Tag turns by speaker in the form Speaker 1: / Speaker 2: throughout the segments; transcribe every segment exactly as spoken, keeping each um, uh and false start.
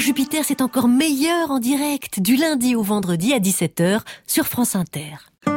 Speaker 1: Jupiter, c'est encore meilleur en direct, du lundi au vendredi à dix-sept heures sur France Inter.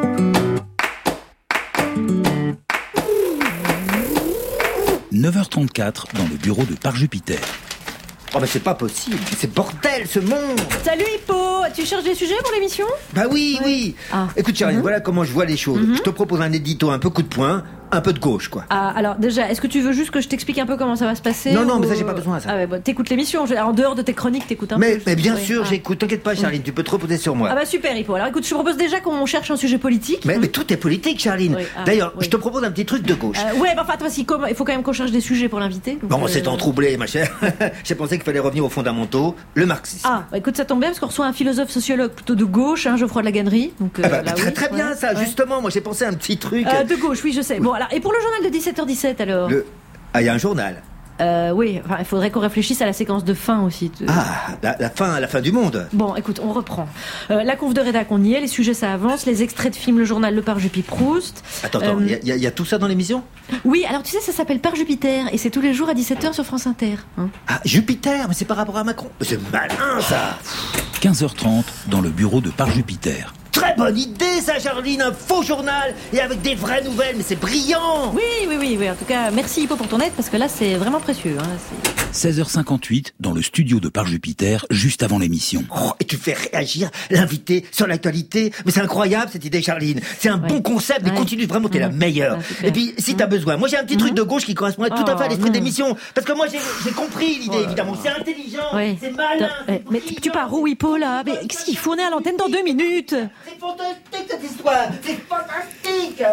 Speaker 2: neuf heures trente-quatre dans le bureau de Par Jupiter.
Speaker 3: Oh mais c'est pas possible, c'est bordel ce monde.
Speaker 4: Salut Hippo, tu cherches des sujets pour l'émission?
Speaker 3: Bah oui, oui, oui.
Speaker 4: Ah.
Speaker 3: Écoute Charline,
Speaker 4: Mm-hmm.
Speaker 3: voilà comment je vois les choses.
Speaker 4: Mm-hmm.
Speaker 3: Je te propose un édito un peu coup de poing, un peu de gauche quoi.
Speaker 4: Ah, alors déjà, est-ce que tu veux juste que je t'explique un peu comment ça va se passer?
Speaker 3: Non, non,
Speaker 4: ou...
Speaker 3: mais ça j'ai pas besoin ça.
Speaker 4: Ah ouais, bon, t'écoutes l'émission, je- en dehors de tes chroniques, t'écoutes un
Speaker 3: mais,
Speaker 4: peu.
Speaker 3: mais bien
Speaker 4: Oui.
Speaker 3: sûr,
Speaker 4: Ah.
Speaker 3: j'écoute, t'inquiète pas Charline, tu peux te reposer sur moi.
Speaker 4: Ah bah super Hippo, alors écoute, je te propose déjà qu'on cherche un sujet politique.
Speaker 3: mais, mais tout est politique Charline.
Speaker 4: Oui, ah,
Speaker 3: D'ailleurs,
Speaker 4: oui.
Speaker 3: je te propose un petit truc de gauche.
Speaker 4: Euh, ouais, bah enfin, toi, si, comme- il faut quand même qu'on cherche des sujets pour l'inviter. donc,
Speaker 3: Bon,
Speaker 4: euh,
Speaker 3: c'est en troublé ma chère. J'ai pensé qu'il fallait revenir aux fondamentaux, le marxisme.
Speaker 4: Ah, bah écoute, ça tombe bien parce qu'on reçoit un philosophe sociologue plutôt de gauche, hein, Geoffroy de la Gannerie. Donc, euh,
Speaker 3: Ah bah,
Speaker 4: là,
Speaker 3: très
Speaker 4: oui,
Speaker 3: très bien
Speaker 4: ouais,
Speaker 3: ça,
Speaker 4: ouais.
Speaker 3: justement, moi j'ai pensé à un petit truc.
Speaker 4: Euh, de gauche, oui, je sais. Bon, alors, et pour le journal de dix-sept heures dix-sept alors?
Speaker 3: Le... Ah, il y a un journal.
Speaker 4: Euh, oui, enfin, il faudrait qu'on réfléchisse à la séquence de fin aussi. de-
Speaker 3: Ah, la, la fin, la fin du monde.
Speaker 4: Bon, écoute, on reprend. Euh, la conf de rédac, on y est, les sujets, ça avance, les extraits de films, le journal Le Par Jupi Proust.
Speaker 3: Attends, attends, il
Speaker 4: Euh,
Speaker 3: y, a- y a tout ça dans l'émission?
Speaker 4: Oui, alors tu sais, ça s'appelle Par Jupiter, et c'est tous les jours à dix-sept heures sur France Inter. hein.
Speaker 3: Ah, Jupiter, mais c'est par rapport à Macron. C'est malin ça.
Speaker 2: quinze heures trente dans le bureau de Par Jupiter.
Speaker 3: Très bonne idée ça, Charline, un faux journal et avec des vraies nouvelles, mais c'est brillant.
Speaker 4: Oui, oui, oui, oui, en tout cas, merci Hippo pour ton aide, parce que là, c'est vraiment précieux. Hein, c'est-
Speaker 2: seize heures cinquante-huit dans le studio de Par Jupiter, juste avant l'émission.
Speaker 3: Oh, et tu fais réagir l'invité sur l'actualité. Mais c'est incroyable cette idée, Charline. C'est un
Speaker 4: Ouais.
Speaker 3: bon concept, mais
Speaker 4: Ouais.
Speaker 3: continue vraiment, t'es la
Speaker 4: Mhm.
Speaker 3: meilleure.
Speaker 4: Ah, super.
Speaker 3: Et puis, si t'as besoin, moi j'ai un petit truc de gauche qui correspond tout à fait à l'esprit
Speaker 4: Oh,
Speaker 3: d'émission. Parce que moi j'ai j'ai compris l'idée,
Speaker 4: Oh là
Speaker 3: évidemment.
Speaker 4: là.
Speaker 3: C'est intelligent,
Speaker 4: Ouais.
Speaker 3: c'est malin.
Speaker 4: Ouais,
Speaker 3: c'est
Speaker 4: mais tu, tu
Speaker 3: brillant.
Speaker 4: pars où, Hippo, là? Mais qu'est-ce qu'il faut? On est à l'antenne dans deux minutes.
Speaker 3: C'est fantastique cette histoire, c'est fantastique.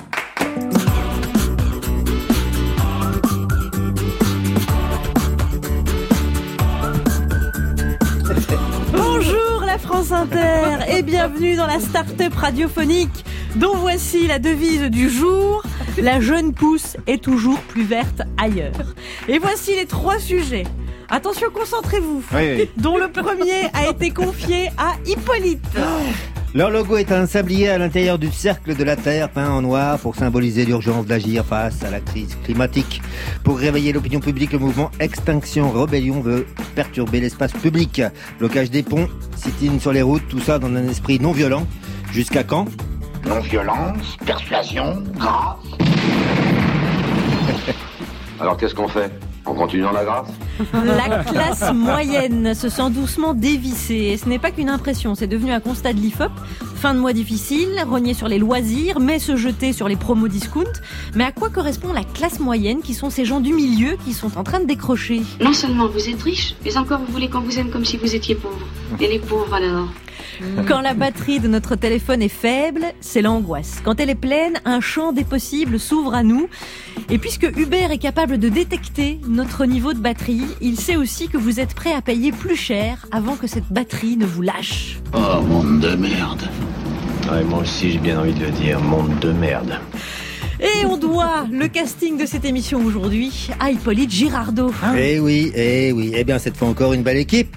Speaker 4: Bonjour la France Inter et bienvenue dans la start-up radiophonique dont voici la devise du jour. La jeune pousse est toujours plus verte ailleurs. Et voici les trois sujets. Attention, concentrez-vous.
Speaker 5: Oui, oui.
Speaker 4: Dont le premier a été confié à Hippolyte.
Speaker 3: Leur logo est un sablier à l'intérieur du cercle de la Terre peint en noir pour symboliser l'urgence d'agir face à la crise climatique. Pour réveiller l'opinion publique, le mouvement Extinction Rebellion veut perturber l'espace public. Blocage des ponts, sit-in sur les routes, tout ça dans un esprit non violent. Jusqu'à quand ?
Speaker 6: Non-violence, persuasion, grâce. Alors qu'est-ce qu'on fait? On continue dans la grâce?
Speaker 4: La classe moyenne se sent doucement dévissée. Et ce n'est pas qu'une impression, c'est devenu un constat de l'I F O P. Fin de mois difficile, rogner sur les loisirs, mais se jeter sur les promos discount. Mais à quoi correspond la classe moyenne, qui sont ces gens du milieu qui sont en train de décrocher?
Speaker 7: Non seulement vous êtes riche, mais encore vous voulez qu'on vous aime comme si vous étiez pauvre. Et les pauvres alors?
Speaker 4: Quand la batterie de notre téléphone est faible, c'est l'angoisse. Quand elle est pleine, un champ des possibles s'ouvre à nous. Et puisque Uber est capable de détecter notre niveau de batterie, il sait aussi que vous êtes prêt à payer plus cher avant que cette batterie ne vous lâche.
Speaker 6: Oh, monde de merde.
Speaker 5: Ouais, moi aussi j'ai bien envie de le dire, monde de merde.
Speaker 4: Et on doit le casting de cette émission aujourd'hui à Hippolyte Girardot.
Speaker 3: Eh oui, eh oui. Eh bien, cette fois encore, une belle équipe.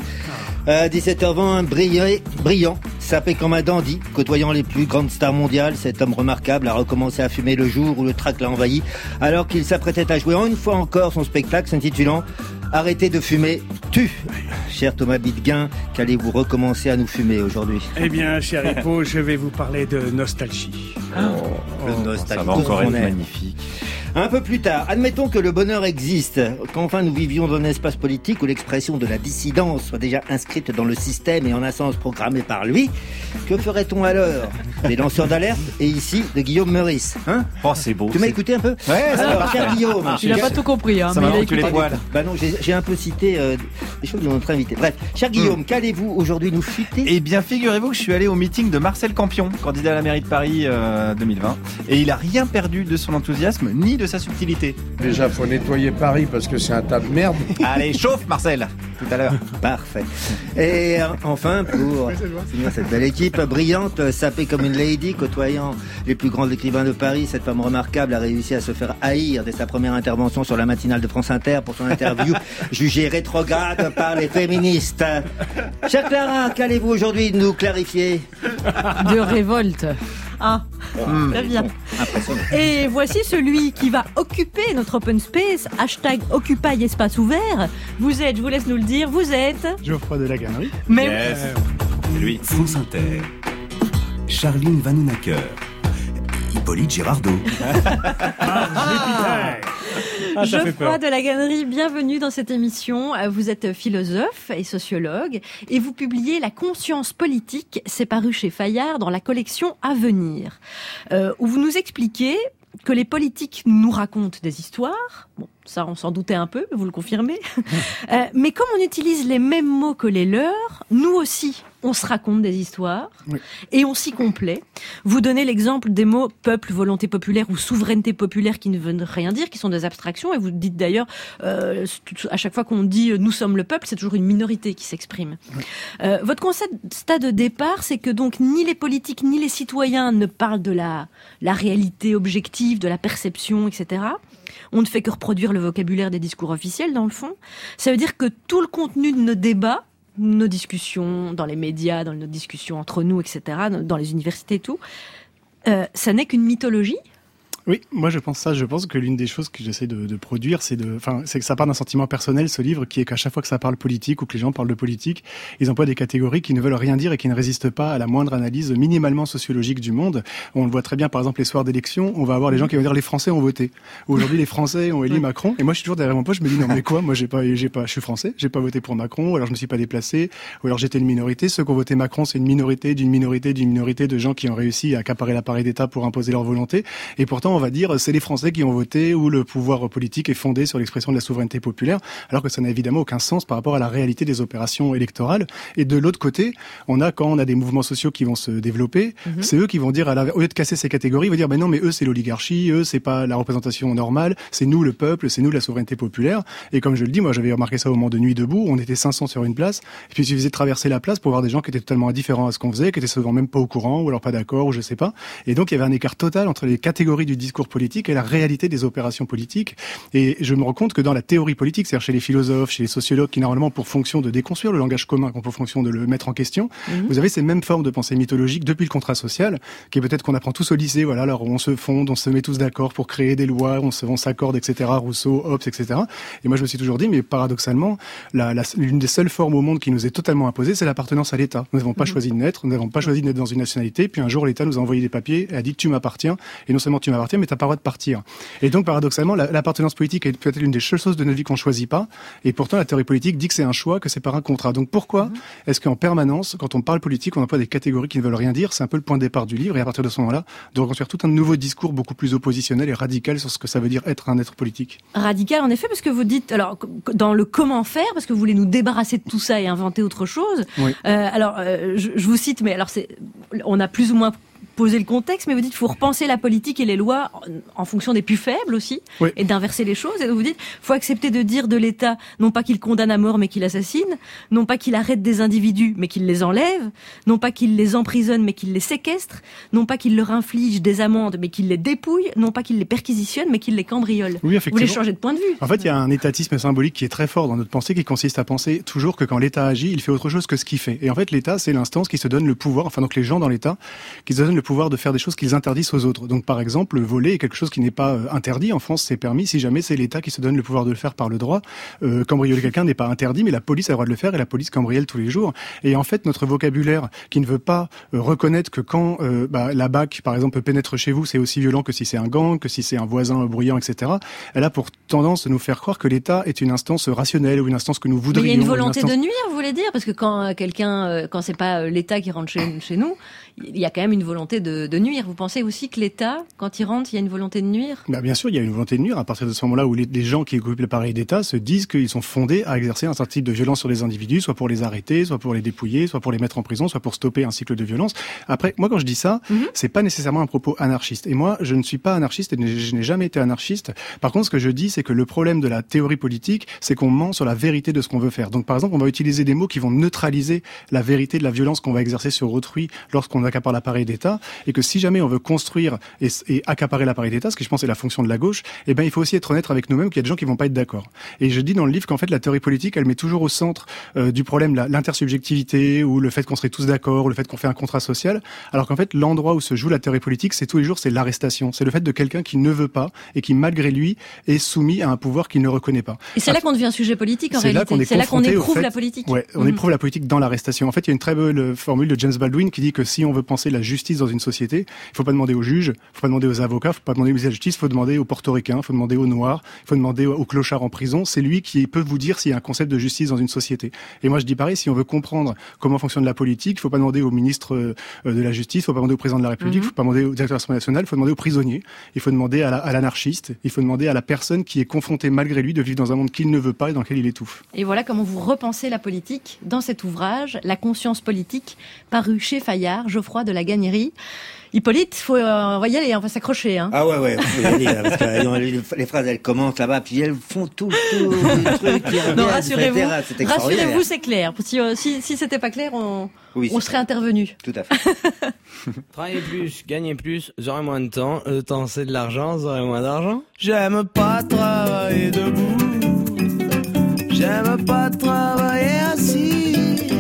Speaker 3: À dix-sept heures vingt, brillant, brillant, sapé comme un dandy, côtoyant les plus grandes stars mondiales, cet homme remarquable a recommencé à fumer le jour où le trac l'a envahi, alors qu'il s'apprêtait à jouer une fois encore son spectacle s'intitulant « Arrêtez de fumer, tue ». Cher Thomas Bidguin, qu'allez-vous recommencer à nous fumer aujourd'hui?
Speaker 8: Eh bien, cher Hippo, je vais vous parler de nostalgie.
Speaker 3: Le nostalgie,
Speaker 5: Ça va
Speaker 3: tout
Speaker 5: encore
Speaker 3: ce qu'on
Speaker 5: être
Speaker 3: est.
Speaker 5: magnifique.
Speaker 3: Un peu plus tard, admettons que le bonheur existe, qu'enfin nous vivions dans un espace politique où l'expression de la dissidence soit déjà inscrite dans le système et en un sens programmée par lui. Que ferait-on alors? Des lanceurs d'alerte et ici de Guillaume Meurice, hein?
Speaker 5: Oh, c'est beau.
Speaker 3: Tu m'as
Speaker 5: c'est-
Speaker 3: écouté un peu?
Speaker 5: Ouais, ça
Speaker 3: Alors,
Speaker 5: va.
Speaker 3: cher Guillaume,
Speaker 4: Il n'a pas tout compris, hein,
Speaker 5: Ça
Speaker 4: mais
Speaker 5: m'a
Speaker 4: il a
Speaker 5: foutu les
Speaker 4: écouté.
Speaker 5: poils.
Speaker 3: bah non, j'ai j'ai un peu cité euh, les choses de notre invité. Bref, cher Guillaume, qu'allez-vous aujourd'hui nous futer?
Speaker 5: Eh bien, figurez-vous que je suis allé au meeting de Marcel Campion, candidat à la mairie de Paris euh, deux mille vingt, et il a rien perdu de son enthousiasme ni de sa subtilité.
Speaker 8: Déjà, faut nettoyer Paris parce que c'est un tas de merde.
Speaker 5: Allez, chauffe Marcel, tout à l'heure.
Speaker 3: Parfait. Et euh, enfin, pour finir cette belle équipe brillante, sapée comme une lady, côtoyant les plus grands écrivains de Paris, cette femme remarquable a réussi à se faire haïr dès sa première intervention sur la matinale de France Inter pour son interview jugée rétrograde par les féministes. Chère Clara, qu'allez-vous aujourd'hui nous clarifier?
Speaker 4: De révolte. Ah,
Speaker 2: Mmh.
Speaker 4: très bien.
Speaker 2: Impressionnant.
Speaker 4: Et voici celui qui va occuper notre open space, hashtag Occupy espace ouvert. Vous êtes, je vous laisse nous le dire, vous êtes...
Speaker 8: Geoffroy de la Gannerie.
Speaker 4: Mais
Speaker 5: Yes.
Speaker 8: Euh,
Speaker 5: Lui.
Speaker 9: France Inter. Charline Vanhoenacker. Hippolyte Girardot.
Speaker 8: Ah, ça fait
Speaker 4: Geoffroy
Speaker 8: peur.
Speaker 4: de la Gannerie, bienvenue dans cette émission. Vous êtes philosophe et sociologue et vous publiez La conscience politique, c'est paru chez Fayard dans la collection À venir, euh, où vous nous expliquez que les politiques nous racontent des histoires. Bon, ça on s'en doutait un peu, vous le confirmez. euh, mais comme on utilise les mêmes mots que les leurs, nous aussi, on se raconte des histoires
Speaker 8: Oui.
Speaker 4: et on s'y complaît. Vous donnez l'exemple des mots peuple, volonté populaire ou souveraineté populaire qui ne veulent rien dire, qui sont des abstractions. Et vous dites d'ailleurs, euh, à chaque fois qu'on dit euh, nous sommes le peuple, c'est toujours une minorité qui s'exprime. Oui. Euh, votre constat de départ, c'est que donc ni les politiques ni les citoyens ne parlent de la, la réalité objective, de la perception, et cetera. On ne fait que reproduire le vocabulaire des discours officiels, dans le fond. Ça veut dire que tout le contenu de nos débats, nos discussions dans les médias, dans nos discussions entre nous, et cetera, dans les universités et tout, euh, ça n'est qu'une mythologie.
Speaker 8: Oui, moi je pense ça. Je pense que l'une des choses que j'essaie de, de produire, c'est de, enfin, c'est que ça part d'un sentiment personnel, ce livre, qui est qu'à chaque fois que ça parle politique ou que les gens parlent de politique, ils emploient des catégories qui ne veulent rien dire et qui ne résistent pas à la moindre analyse minimalement sociologique du monde. On le voit très bien, par exemple, les soirs d'élection, on va avoir les gens qui vont dire les Français ont voté. Aujourd'hui, les Français ont élu Macron. Et moi, je suis toujours derrière mon poste, je me dis non mais quoi, moi j'ai pas, j'ai pas, je suis français, j'ai pas voté pour Macron, ou alors je me suis pas déplacé, ou alors j'étais une minorité. Ceux qui ont voté Macron, c'est une minorité d'une minorité d'une minorité de gens qui ont réussi à accaparer l'appareil d'État pour imposer leur volonté. Et pourtant, on va dire c'est les Français qui ont voté, où le pouvoir politique est fondé sur l'expression de la souveraineté populaire, alors que ça n'a évidemment aucun sens par rapport à la réalité des opérations électorales. Et de l'autre côté, on a, quand on a des mouvements sociaux qui vont se développer, mm-hmm. c'est eux qui vont dire, à la, au lieu de casser ces catégories, ils vont dire, ben non, mais eux, c'est l'oligarchie, eux, c'est pas la représentation normale, c'est nous, le peuple, c'est nous, la souveraineté populaire. Et comme je le dis, moi, j'avais remarqué ça au moment de Nuit debout, on était cinq cents sur une place, et puis il suffisait de traverser la place pour voir des gens qui étaient totalement indifférents à ce qu'on faisait, qui étaient souvent même pas au courant, ou alors pas d'accord, ou je sais pas. Et donc, il y avait un écart total entre les catégories du discours politique et la réalité des opérations politiques. Et je me rends compte que dans la théorie politique, c'est-à-dire chez les philosophes, chez les sociologues, qui normalement pour fonction de déconstruire le langage commun, qui ont pour fonction de le mettre en question, mmh. vous avez ces mêmes formes de pensée mythologique depuis le contrat social, qui est peut-être qu'on apprend tous au lycée, voilà, alors on se fonde, on se met tous d'accord pour créer des lois, on, se, on s'accorde, et cetera, Rousseau, Hobbes, et cetera. Et moi je me suis toujours dit, mais paradoxalement, la, la, l'une des seules formes au monde qui nous est totalement imposée, c'est l'appartenance à l'État. Nous n'avons pas mmh. choisi de naître, nous n'avons pas choisi de naître dans une nationalité, puis un jour l'État nous a envoyé des papiers et a dit tu m'appartiens, et non seulement tu m'appartiens, mais t'as pas le droit de partir. Et donc paradoxalement, la, l'appartenance politique est peut-être l'une des seules choses de notre vie qu'on choisit pas, et pourtant la théorie politique dit que c'est un choix, que c'est par un contrat. Donc pourquoi mmh. est-ce qu'en permanence, quand on parle politique, on emploie des catégories qui ne veulent rien dire? C'est un peu le point de départ du livre, et à partir de ce moment-là, de reconstruire tout un nouveau discours beaucoup plus oppositionnel et radical sur ce que ça veut dire être un être politique.
Speaker 4: Radical, en effet, parce que vous dites, alors dans le comment faire, parce que vous voulez nous débarrasser de tout ça et inventer autre chose. Oui. Euh, alors, euh, je, je vous cite, mais alors c'est, on a plus ou moins poser le contexte, mais vous dites qu'il faut repenser la politique et les lois en, en fonction des plus faibles aussi, oui. et d'inverser les choses. Et donc vous dites, il faut accepter de dire de l'État, non pas qu'il condamne à mort, mais qu'il assassine, non pas qu'il arrête des individus, mais qu'il les enlève, non pas qu'il les emprisonne, mais qu'il les séquestre, non pas qu'il leur inflige des amendes, mais qu'il les dépouille, non pas qu'il les perquisitionne, mais qu'il les cambriole.
Speaker 8: Oui, effectivement.
Speaker 4: Vous voulez changer de point de vue.
Speaker 8: En fait, il y a un étatisme symbolique qui est très fort dans notre pensée, qui consiste à penser toujours que quand l'État agit, il fait autre chose que ce qu'il fait. Et en fait, l'État, c'est l'instance qui se donne le pouvoir, enfin donc les gens dans l'État, qui se donnent le pouvoir de faire des choses qu'ils interdisent aux autres. Donc par exemple, le voler est quelque chose qui n'est pas euh, interdit. En France, c'est permis si jamais c'est l'État qui se donne le pouvoir de le faire par le droit. Euh, cambrioler quelqu'un n'est pas interdit, mais la police a le droit de le faire et la police cambriole tous les jours. Et en fait, notre vocabulaire qui ne veut pas euh, reconnaître que quand euh, bah, la B A C, par exemple, pénètre chez vous, c'est aussi violent que si c'est un gang, que si c'est un voisin bruyant, et cetera. Elle a pour tendance de nous faire croire que l'État est une instance rationnelle ou une instance que nous voudrions.
Speaker 4: Mais il y a une volonté
Speaker 8: une instance...
Speaker 4: de nuire, vous voulez dire? Parce que quand quelqu'un, euh, quand c'est pas l'État qui rentre chez, chez nous, il y a quand même une volonté de, de nuire. Vous pensez aussi que l'État, quand il rentre, il y a une volonté de nuire? Bah
Speaker 8: bien sûr, il y a une volonté de nuire à partir de ce moment-là où les, les gens qui occupent l'appareil d'État se disent qu'ils sont fondés à exercer un certain type de violence sur les individus, soit pour les arrêter, soit pour les dépouiller, soit pour les mettre en prison, soit pour stopper un cycle de violence. Après, moi quand je dis ça, mm-hmm. c'est pas nécessairement un propos anarchiste. Et moi, je ne suis pas anarchiste et je n'ai jamais été anarchiste. Par contre, ce que je dis, c'est que le problème de la théorie politique, c'est qu'on ment sur la vérité de ce qu'on veut faire. Donc par exemple, on va utiliser des mots qui vont neutraliser la vérité de la violence qu'on va exercer sur autrui lorsqu'on on accapare l'appareil d'État, et que si jamais on veut construire et, et accaparer l'appareil d'État, ce que je pense est la fonction de la gauche, eh ben il faut aussi être honnête avec nous-mêmes qu'il y a des gens qui vont pas être d'accord. Et je dis dans le livre qu'en fait la théorie politique, elle met toujours au centre euh, du problème la, l'intersubjectivité ou le fait qu'on serait tous d'accord, ou le fait qu'on fait un contrat social, alors qu'en fait l'endroit où se joue la théorie politique, c'est tous les jours, c'est l'arrestation, c'est le fait de quelqu'un qui ne veut pas et qui malgré lui est soumis à un pouvoir qu'il ne reconnaît pas.
Speaker 4: Et c'est là qu'on devient un sujet politique en
Speaker 8: c'est
Speaker 4: réalité.
Speaker 8: Là qu'on est
Speaker 4: c'est là qu'on éprouve
Speaker 8: fait,
Speaker 4: la politique.
Speaker 8: Ouais, on mmh. éprouve la politique dans l'arrestation. En fait, il y a une très belle formule de James Baldwin qui dit que si on veut penser la justice dans une société, il faut pas demander aux juges, il faut pas demander aux avocats, il faut pas demander aux ministres de la justice, il faut demander aux portoricains, il faut demander aux noirs, il faut demander aux clochards en prison. C'est lui qui peut vous dire s'il y a un concept de justice dans une société. Et moi, je dis pareil, si on veut comprendre comment fonctionne la politique, il faut pas demander au ministre de la justice, il faut pas demander au président de la République, il mmh. faut pas demander au directeur de l'Assemblée nationale, il faut demander aux prisonniers, il faut demander à, la, à l'anarchiste, il faut demander à la personne qui est confrontée malgré lui de vivre dans un monde qu'il ne veut pas et dans lequel il étouffe.
Speaker 4: Et voilà comment vous repensez la politique dans cet ouvrage, La conscience politique, paru chez Fayard, Geoffroy de la Gagnerie. Hippolyte, faut, euh, on va y aller, on va s'accrocher. Hein.
Speaker 3: Ah ouais, ouais, on va y aller, là, parce que euh, les, les phrases, elles commencent là-bas, puis elles font tout, tout les trucs qui reviennent,
Speaker 4: non, rassurez-vous,
Speaker 3: et cetera. C'est
Speaker 4: rassurez-vous, c'est clair. Si, euh, si, si c'était pas clair, on, oui, on serait clair. Intervenu.
Speaker 3: Tout à fait.
Speaker 10: Travailler plus, gagner plus, j'aurai moins de temps. Le temps, c'est de l'argent, j'aurai moins d'argent. J'aime pas travailler debout. J'aime pas travailler assis.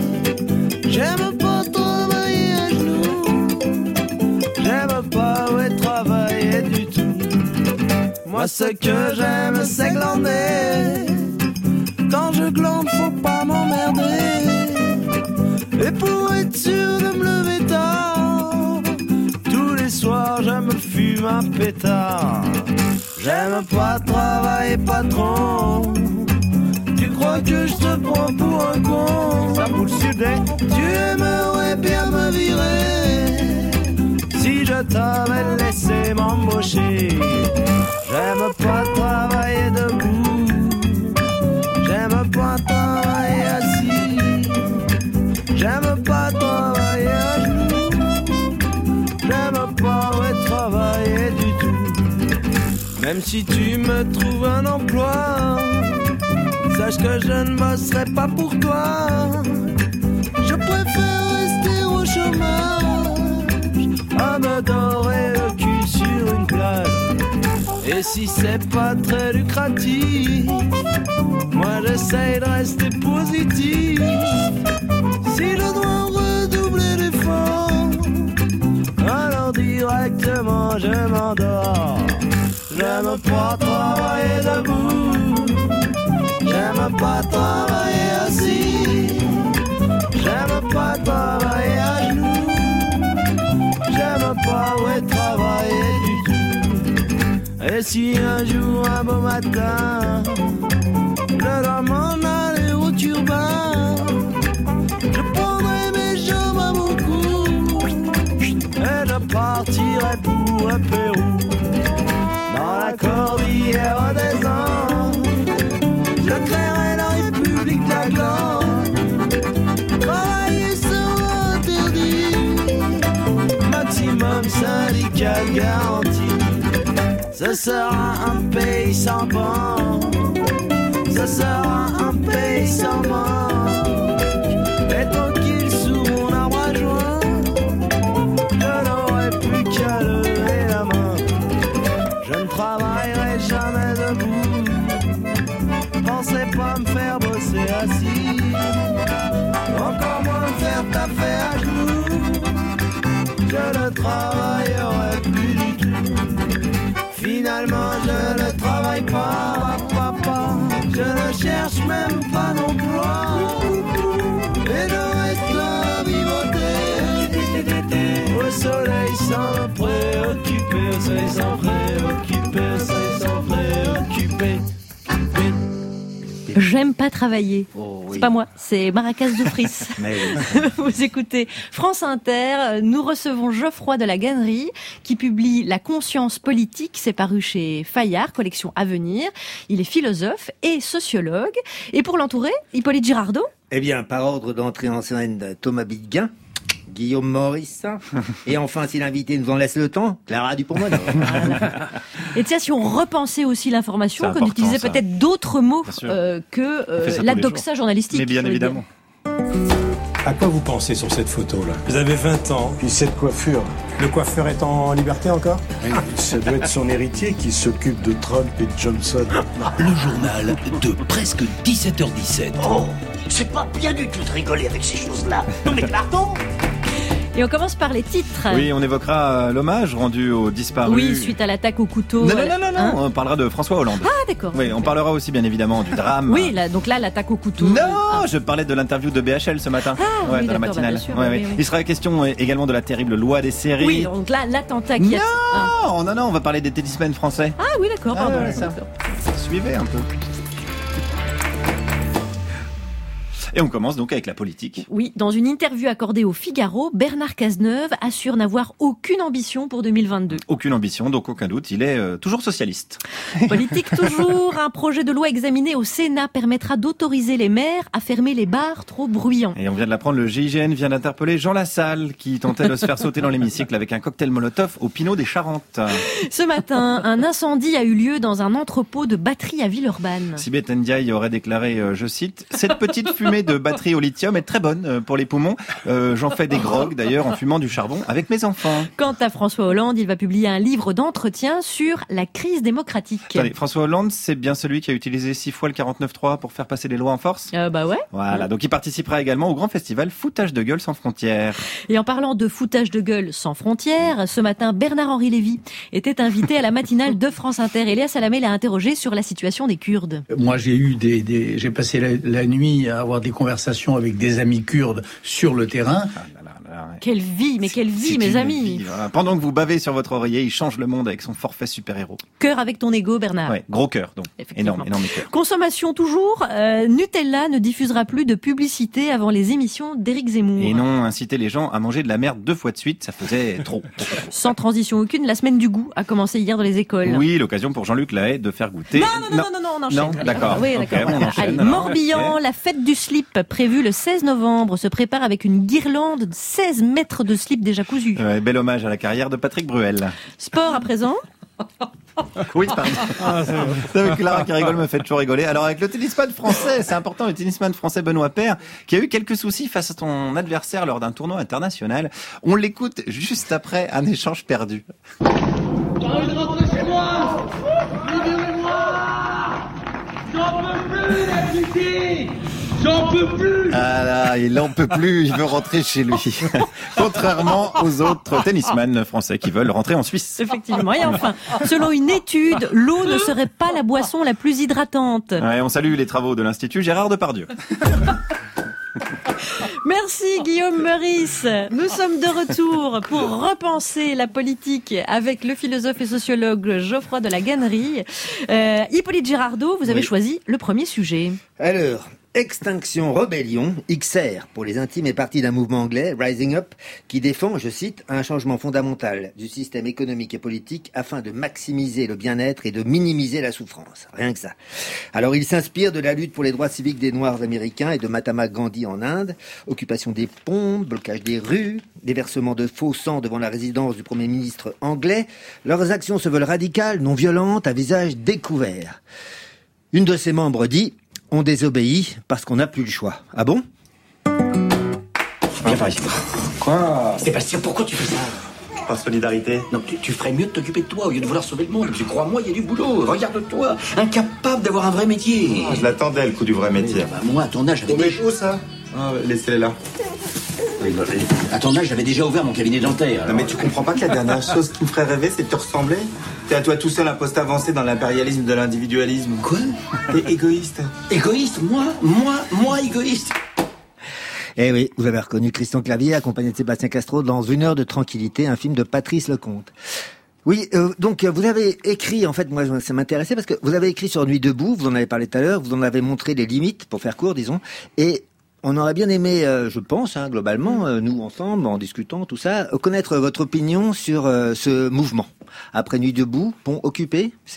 Speaker 10: J'aime pas travailler à genoux. J'aime pas ouais, travailler du tout. Moi ce que j'aime c'est glander. Quand je glande faut pas m'emmerder. Et pour être sûr de me lever tard, tous les soirs je me fume un pétard. J'aime pas travailler patron. Tu crois que je te prends pour un con? Ça vous le sudais. Tu aimerais bien me virer si je t'avais laissé m'embaucher. J'aime pas travailler debout. J'aime pas travailler assis. J'aime pas travailler à genoux. J'aime pas ouais, travailler du tout. Même si tu me trouves un emploi, sache que je ne bosserai pas pour toi. Je préfère rester au chômage à me dorer le cul sur une plage. Et si c'est pas très lucratif, moi j'essaye de rester positif. Si je dois redoubler d'efforts, alors directement je m'endors. J'aime pas travailler debout. J'aime pas travailler assis. J'aime pas travailler à genoux. J'aime pas ouais travailler du tout. Et si un jour, un beau matin, je dois m'en aller au turbin, je prendrai mes jambes à mon cou et je partirai pour le Pérou. Dans la cordillère des Andes, je créerai la République de la glande. Travailler sera interdit, maximum syndical garanti. Ce sera un pays sans banc, ce sera un pays sans manque. Et tranquille sous mon arbre à joint, je n'aurai plus qu'à lever la main. Je ne travaillerai jamais debout. Pensez pas me faire bosser assis, encore moins me faire taper à genoux. Je ne travaillerai plus du tout. Finalement je ne travaille pas, papa. Je ne cherche même pas d'emploi. Et je reste là à vivoter au soleil sans me préoccuper, au soleil sans préoccuper, au soleil sans préoccuper.
Speaker 4: J'aime pas travailler.
Speaker 3: Oh, oui.
Speaker 4: C'est pas moi, c'est Maracas Doufris.
Speaker 3: Mais oui.
Speaker 4: Vous écoutez France Inter. Nous recevons Geoffroy de la Gagnerie qui publie La conscience politique. C'est paru chez Fayard, collection à venir. Il est philosophe et sociologue. Et pour l'entourer, Hippolyte Girardot.
Speaker 3: Eh bien, par ordre d'entrée en scène de Thomas Bidguin, Guillaume Maurice, et enfin, si l'invité nous en laisse le temps, Clara Dupont-Moretti.
Speaker 4: Et tiens, si on repensait aussi l'information, qu'on utilisait ça. peut-être d'autres mots euh, que euh, la doxa journalistique.
Speaker 5: Mais bien évidemment.
Speaker 4: Dire.
Speaker 11: À quoi vous pensez sur cette photo-là? Vous avez vingt ans, puis cette coiffure. Le coiffeur est en liberté encore? Ça doit être son héritier qui s'occupe de Trump et de Johnson.
Speaker 2: Le journal de presque dix-sept heures dix-sept.
Speaker 12: Oh, c'est pas bien du tout de rigoler avec ces choses-là. Non mais pardon.
Speaker 4: Et on commence par les titres.
Speaker 5: Oui, on évoquera l'hommage rendu aux disparus.
Speaker 4: Oui, suite à l'attaque au couteau.
Speaker 5: Non, non, non, non, non.
Speaker 4: Hein
Speaker 5: On parlera de François Hollande.
Speaker 4: Ah, d'accord.
Speaker 5: Oui, on parlera aussi bien évidemment du drame.
Speaker 4: Oui, là, donc là, l'attaque au couteau.
Speaker 5: Non,
Speaker 4: ah.
Speaker 5: je parlais de l'interview de B H L ce matin.
Speaker 4: Ah,
Speaker 5: ouais,
Speaker 4: oui,
Speaker 5: dans la matinale.
Speaker 4: bah, bien sûr,
Speaker 5: ouais,
Speaker 4: oui,
Speaker 5: oui.
Speaker 4: oui.
Speaker 5: Il sera question également de la terrible loi des séries.
Speaker 4: Oui, donc là, l'attentat qui
Speaker 5: non,
Speaker 4: a...
Speaker 5: ah. non, non, on va parler des tennismen français.
Speaker 4: Ah oui, d'accord, pardon.
Speaker 5: Ah, ouais, ça. Suivez un peu. Et on commence donc avec la politique.
Speaker 4: Oui, dans une interview accordée au Figaro, Bernard Cazeneuve assure n'avoir aucune ambition pour deux mille vingt-deux.
Speaker 5: Aucune ambition, donc aucun doute, il est euh, toujours socialiste.
Speaker 4: Politique toujours, un projet de loi examiné au Sénat permettra d'autoriser les maires à fermer les bars trop bruyants.
Speaker 5: Et on vient de l'apprendre, le G I G N vient d'interpeller Jean Lassalle, qui tentait de se faire sauter dans l'hémicycle avec un cocktail Molotov au Pinot des Charentes.
Speaker 4: Ce matin, un incendie a eu lieu dans un entrepôt de batteries à Villeurbanne.
Speaker 5: Sibeth Ndiaye aurait déclaré, euh, je cite, « Cette petite fumée de batterie au lithium est très bonne pour les poumons. Euh, j'en fais des grogs d'ailleurs en fumant du charbon avec mes enfants. »
Speaker 4: Quant à François Hollande, il va publier un livre d'entretien sur la crise démocratique.
Speaker 5: Attendez, François Hollande, c'est bien celui qui a utilisé six fois le quarante-neuf trois pour faire passer les lois en force?
Speaker 4: euh, Bah ouais.
Speaker 5: Voilà, donc il participera également au grand festival Foutage de gueule sans frontières.
Speaker 4: Et en parlant de foutage de gueule sans frontières, ce matin, Bernard-Henri Lévy était invité à la matinale de France Inter. Elia Salamé l'a interrogé sur la situation des Kurdes.
Speaker 13: Moi, j'ai eu des, des j'ai passé la, la nuit à avoir des conversations avec des amis kurdes sur le terrain.
Speaker 5: Ah là là là, ouais.
Speaker 4: Quelle vie, mais quelle vie,
Speaker 5: C'est
Speaker 4: mes
Speaker 5: une
Speaker 4: amis.
Speaker 5: vie, voilà. Pendant que vous bavez sur votre oreiller, il change le monde avec son forfait super-héros.
Speaker 4: Cœur avec ton ego, Bernard.
Speaker 5: Ouais, gros cœur, donc. Énorme, énorme cœur.
Speaker 4: Consommation toujours. Euh, Nutella ne diffusera plus de publicité avant les émissions d'Éric Zemmour.
Speaker 5: Et non, inciter les gens à manger de la merde deux fois de suite, ça faisait trop.
Speaker 4: Sans transition aucune, la semaine du goût a commencé hier dans les écoles.
Speaker 5: Oui, l'occasion pour Jean-Luc Lahaye de faire goûter.
Speaker 4: Non, non, non, non, non, non on enchaîne.
Speaker 5: Non, d'accord.
Speaker 4: Oui,
Speaker 5: okay,
Speaker 4: d'accord.
Speaker 5: on
Speaker 4: Voilà.
Speaker 5: enchaîne.
Speaker 4: Allez,
Speaker 5: Alors,
Speaker 4: Morbihan,
Speaker 5: ouais.
Speaker 4: la fête du slip prévue le seize novembre se prépare avec une guirlande de seize mètres de slip déjà cousu.
Speaker 5: Ouais, bel hommage à la carrière de Patrick Bruel.
Speaker 4: Sport à présent.
Speaker 5: Oui, pardon. Ah, c'est avec Clara qui rigole me fait toujours rigoler. Alors avec le tennisman français, c'est important, le tennisman français Benoît Paire, qui a eu quelques soucis face à son adversaire lors d'un tournoi international. On l'écoute juste après un échange perdu.
Speaker 10: J'ai envie de rentrer chez moi. Libérez-moi. J'en peux plus d'être ici. J'en peux plus.
Speaker 5: Ah là, il en peut plus, il veut rentrer chez lui. Contrairement aux autres tennisman français qui veulent rentrer en Suisse.
Speaker 4: Effectivement. Et enfin, selon une étude, l'eau ne serait pas la boisson la plus hydratante.
Speaker 5: Ouais, on salue les travaux de l'Institut Gérard Depardieu.
Speaker 4: Merci Guillaume Meurice. Nous sommes de retour pour repenser la politique avec le philosophe et sociologue Geoffroy de la Gannerie. Euh, Hippolyte Girardot, vous avez
Speaker 3: Oui.
Speaker 4: choisi le premier sujet.
Speaker 3: Alors, Extinction Rebellion, X R, pour les intimes, est partie d'un mouvement anglais, Rising Up, qui défend, je cite, un changement fondamental du système économique et politique afin de maximiser le bien-être et de minimiser la souffrance. Rien que ça. Alors, il s'inspire de la lutte pour les droits civiques des Noirs américains et de Mahatma Gandhi en Inde, occupation des ponts, blocage des rues, déversement de faux sang devant la résidence du Premier ministre anglais. Leurs actions se veulent radicales, non violentes, à visage découvert. Une de ses membres dit: on désobéit parce qu'on n'a plus le choix. Ah bon?
Speaker 14: Viens par ici.
Speaker 12: Quoi?
Speaker 14: Sébastien, pourquoi tu fais ça?
Speaker 12: Par solidarité.
Speaker 14: Non, tu, tu ferais mieux de t'occuper de toi au lieu de vouloir sauver le monde. Parce que crois-moi, il y a du boulot. Regarde-toi, incapable d'avoir un vrai métier.
Speaker 12: Ah, je l'attendais, le coup du vrai métier.
Speaker 14: Bah, moi, à ton âge, j'avais
Speaker 12: On met
Speaker 14: déjà...
Speaker 12: où, ça? Ah, laissez-les là.
Speaker 14: Oui, bah, à ton âge, j'avais déjà ouvert mon cabinet dentaire.
Speaker 12: Non,
Speaker 14: alors.
Speaker 12: mais tu comprends pas que la dernière chose qui me ferait rêver, c'est de te ressembler? T'es à toi tout seul un poste avancé dans l'impérialisme de l'individualisme.
Speaker 14: Quoi?
Speaker 12: T'es égoïste.
Speaker 14: Égoïste? Moi? Moi? Moi, égoïste?
Speaker 3: Eh oui, vous avez reconnu Christian Clavier, accompagné de Sébastien Castro, dans Une heure de tranquillité, un film de Patrice Lecomte. Oui, euh, donc vous avez écrit, en fait, moi ça m'intéressait parce que vous avez écrit sur Nuit debout, vous en avez parlé tout à l'heure, vous en avez montré les limites, pour faire court, disons, et on aurait bien aimé, euh, je pense, hein, globalement, euh, nous ensemble, en discutant, tout ça, euh, connaître votre opinion sur euh, ce mouvement. Après Nuit debout, pont occupé, c'est possible ?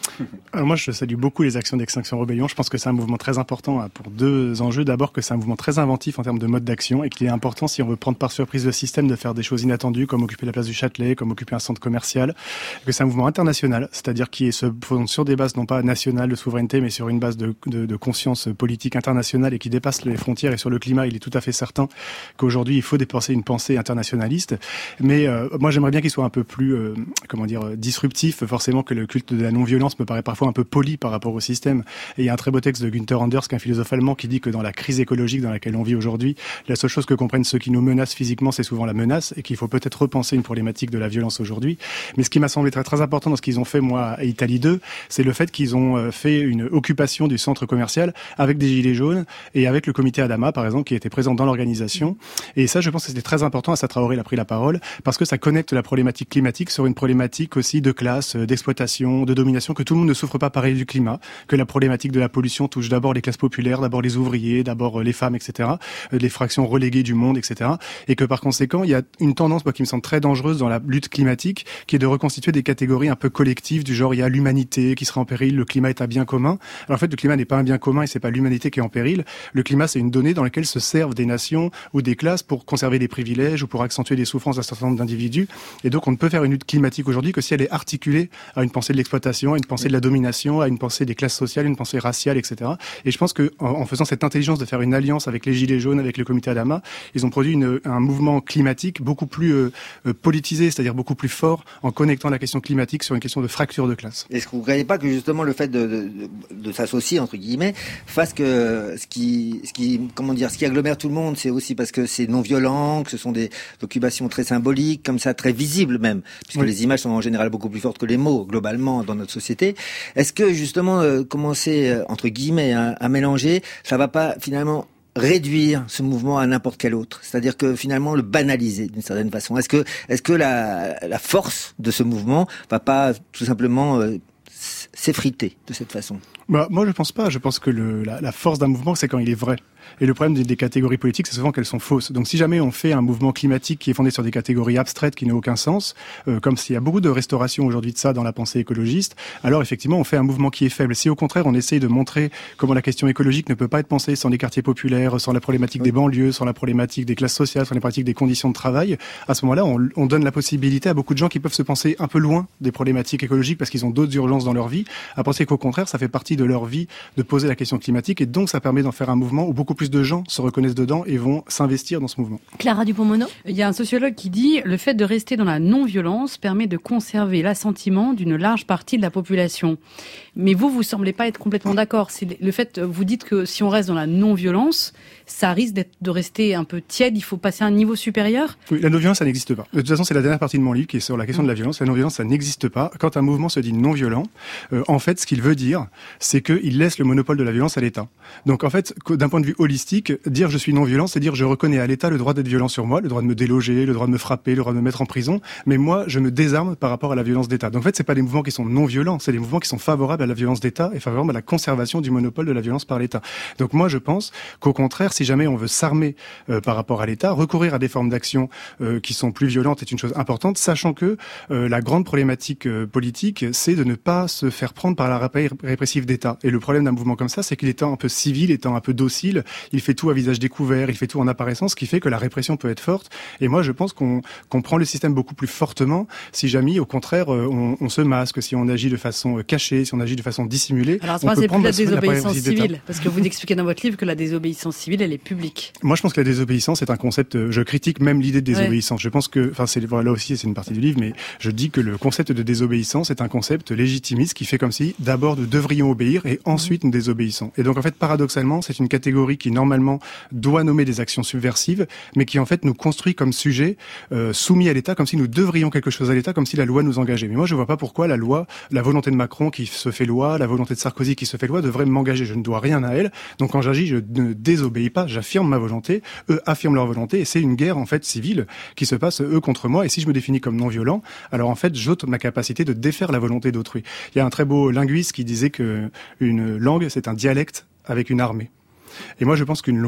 Speaker 8: Alors moi, je salue beaucoup les actions d'Extinction Rebellion. Je pense que c'est un mouvement très important pour deux enjeux. D'abord, que c'est un mouvement très inventif en termes de mode d'action et qu'il est important, si on veut prendre par surprise le système, de faire des choses inattendues, comme occuper la place du Châtelet, comme occuper un centre commercial. Que c'est un mouvement international, c'est-à-dire qui est se fonde sur des bases non pas nationales de souveraineté, mais sur une base de, de, de conscience politique internationale et qui dépasse les frontières. Et sur le climat, il est tout à fait certain qu'aujourd'hui, il faut dépenser une pensée internationaliste. Mais euh, moi, j'aimerais bien qu'il soit un peu plus, euh, comment dire, disruptif. Forcément que le culte de la non-violence me paraît parfois un peu poli par rapport au système. Et il y a un très beau texte de Günther Anders, qui est un philosophe allemand, qui dit que dans la crise écologique dans laquelle on vit aujourd'hui, la seule chose que comprennent ceux qui nous menacent physiquement, c'est souvent la menace, et qu'il faut peut-être repenser une problématique de la violence aujourd'hui. Mais ce qui m'a semblé très très important dans ce qu'ils ont fait, moi, à Italie deux, c'est le fait qu'ils ont fait une occupation du centre commercial avec des gilets jaunes et avec le comité Adama, par exemple, qui était présent dans l'organisation. Et ça, je pense que c'était très important. Assa Traoré a pris la parole parce que ça connecte la problématique climatique sur une problématique aussi de classe, d'exploitation, de domination, que tout le monde ne souffre pas pareil du climat, que la problématique de la pollution touche d'abord les classes populaires, d'abord les ouvriers, d'abord les femmes, et cetera, les fractions reléguées du monde, et cetera. Et que par conséquent, il y a une tendance, moi, qui me semble très dangereuse dans la lutte climatique, qui est de reconstituer des catégories un peu collectives, du genre il y a l'humanité qui sera en péril, le climat est un bien commun. Alors en fait, le climat n'est pas un bien commun et c'est pas l'humanité qui est en péril. Le climat, c'est une donnée dans laquelle se servent des nations ou des classes pour conserver des privilèges ou pour accentuer des souffrances d'un certain nombre d'individus. Et donc, on ne peut faire une lutte climatique aujourd'hui que si elle est articulée à une pensée de l'exploitation, à une pensée de la domination, à une pensée des classes sociales, une pensée raciale, et cetera. Et je pense que en, en faisant cette intelligence de faire une alliance avec les Gilets jaunes, avec le comité Adama, ils ont produit une, un mouvement climatique beaucoup plus euh, euh, politisé, c'est-à-dire beaucoup plus fort, en connectant la question climatique sur une question de fracture de classe.
Speaker 3: Est-ce que vous ne croyez pas que justement le fait de, de, de, de s'associer entre guillemets fasse que ce qui, ce qui, comment dire, ce qui agglomère tout le monde, c'est aussi parce que c'est non violent, que ce sont des occupations très symboliques, comme ça, très visibles même, puisque oui. les images sont en général beaucoup plus fortes que les mots globalement dans notre société. Est-ce que justement euh, commencer euh, entre guillemets à, à mélanger, ça va pas finalement réduire ce mouvement à n'importe quel autre, c'est-à-dire que finalement le banaliser d'une certaine façon. Est-ce que est-ce que la la force de ce mouvement va pas tout simplement euh, s'effriter de cette façon?
Speaker 8: Bah, moi, je pense pas. Je pense que le, la, la force d'un mouvement, c'est quand il est vrai. Et le problème des, des catégories politiques, c'est souvent qu'elles sont fausses. Donc, si jamais on fait un mouvement climatique qui est fondé sur des catégories abstraites qui n'ont aucun sens, euh, comme s'il y a beaucoup de restauration aujourd'hui de ça dans la pensée écologiste, alors effectivement, on fait un mouvement qui est faible. Si au contraire, on essaye de montrer comment la question écologique ne peut pas être pensée sans les quartiers populaires, sans la problématique des banlieues, sans la problématique des classes sociales, sans les pratiques des conditions de travail, à ce moment-là, on, on donne la possibilité à beaucoup de gens qui peuvent se penser un peu loin des problématiques écologiques parce qu'ils ont d'autres urgences dans leur vie, à penser qu'au contraire, ça fait partie de leur vie de poser la question climatique, et donc ça permet d'en faire un mouvement où beaucoup plus de gens se reconnaissent dedans et vont s'investir dans ce mouvement.
Speaker 4: Clara Dupont-Mono.
Speaker 15: Il y a un sociologue qui dit « Le fait de rester dans la non-violence permet de conserver l'assentiment d'une large partie de la population ». Mais vous, vous semblez pas être complètement d'accord. C'est le fait, vous dites que si on reste dans la non-violence, ça risque d'être, de rester un peu tiède, il faut passer à un niveau supérieur.
Speaker 8: Oui, la non-violence, ça n'existe pas. De toute façon, c'est la dernière partie de mon livre qui est sur la question de la violence. La non-violence, ça n'existe pas. Quand un mouvement se dit non-violent, euh, en fait, ce qu'il veut dire, c'est qu'il laisse le monopole de la violence à l'État. Donc, en fait, d'un point de vue holistique, dire je suis non-violent, c'est dire je reconnais à l'État le droit d'être violent sur moi, le droit de me déloger, le droit de me frapper, le droit de me mettre en prison, mais moi, je me désarme par rapport à la violence d'État. Donc, en fait, c'est pas des mouvements qui sont non-violents, c'est des mouvements qui sont favorables à la violence d'État et favorables à la conservation du monopole de la violence par l'État. Donc, moi, je pense qu'au contraire, si jamais on veut s'armer euh, par rapport à l'État, recourir à des formes d'action euh, qui sont plus violentes est une chose importante, sachant que euh, la grande problématique euh, politique, c'est de ne pas se faire prendre par la répressive d'État. Et le problème d'un mouvement comme ça, c'est qu'il étant un peu civil, étant un peu docile, il fait tout à visage découvert, il fait tout en apparaissance, ce qui fait que la répression peut être forte. Et moi, je pense qu'on, qu'on prend le système beaucoup plus fortement si jamais, au contraire, euh, on, on se masque, si on agit de façon euh, cachée, si on agit de façon dissimulée.
Speaker 15: Alors, c'est pas c'est plus la désobéissance civile, parce que vous expliquez dans votre livre que la désobéissance civile, elle est publique.
Speaker 8: Moi, je pense que la désobéissance est un concept, je critique même l'idée de désobéissance. Ouais. Je pense que, enfin, c'est, voilà, là aussi, c'est une partie du livre, mais je dis que le concept de désobéissance est un concept légitimiste qui fait comme si, d'abord, nous devrions obéir et ensuite nous désobéissons. Et donc, en fait, paradoxalement, c'est une catégorie qui, normalement, doit nommer des actions subversives, mais qui, en fait, nous construit comme sujet, euh, soumis à l'État, comme si nous devrions quelque chose à l'État, comme si la loi nous engageait. Mais moi, je vois pas pourquoi la loi, la volonté de Macron qui se fait loi, la volonté de Sarkozy qui se fait loi, devrait m'engager. Je ne dois rien à elle. Donc, quand j'agis, je ne désobéis pas, j'affirme ma volonté, eux affirment leur volonté, et c'est une guerre, en fait, civile, qui se passe, eux, contre moi. Et si je me définis comme non-violent, alors, en fait, j'ôte ma capacité de défaire la volonté d'autrui. Il y a un très beau linguiste qui disait que une langue, c'est un dialecte avec une armée. Et moi, je pense qu'une loi,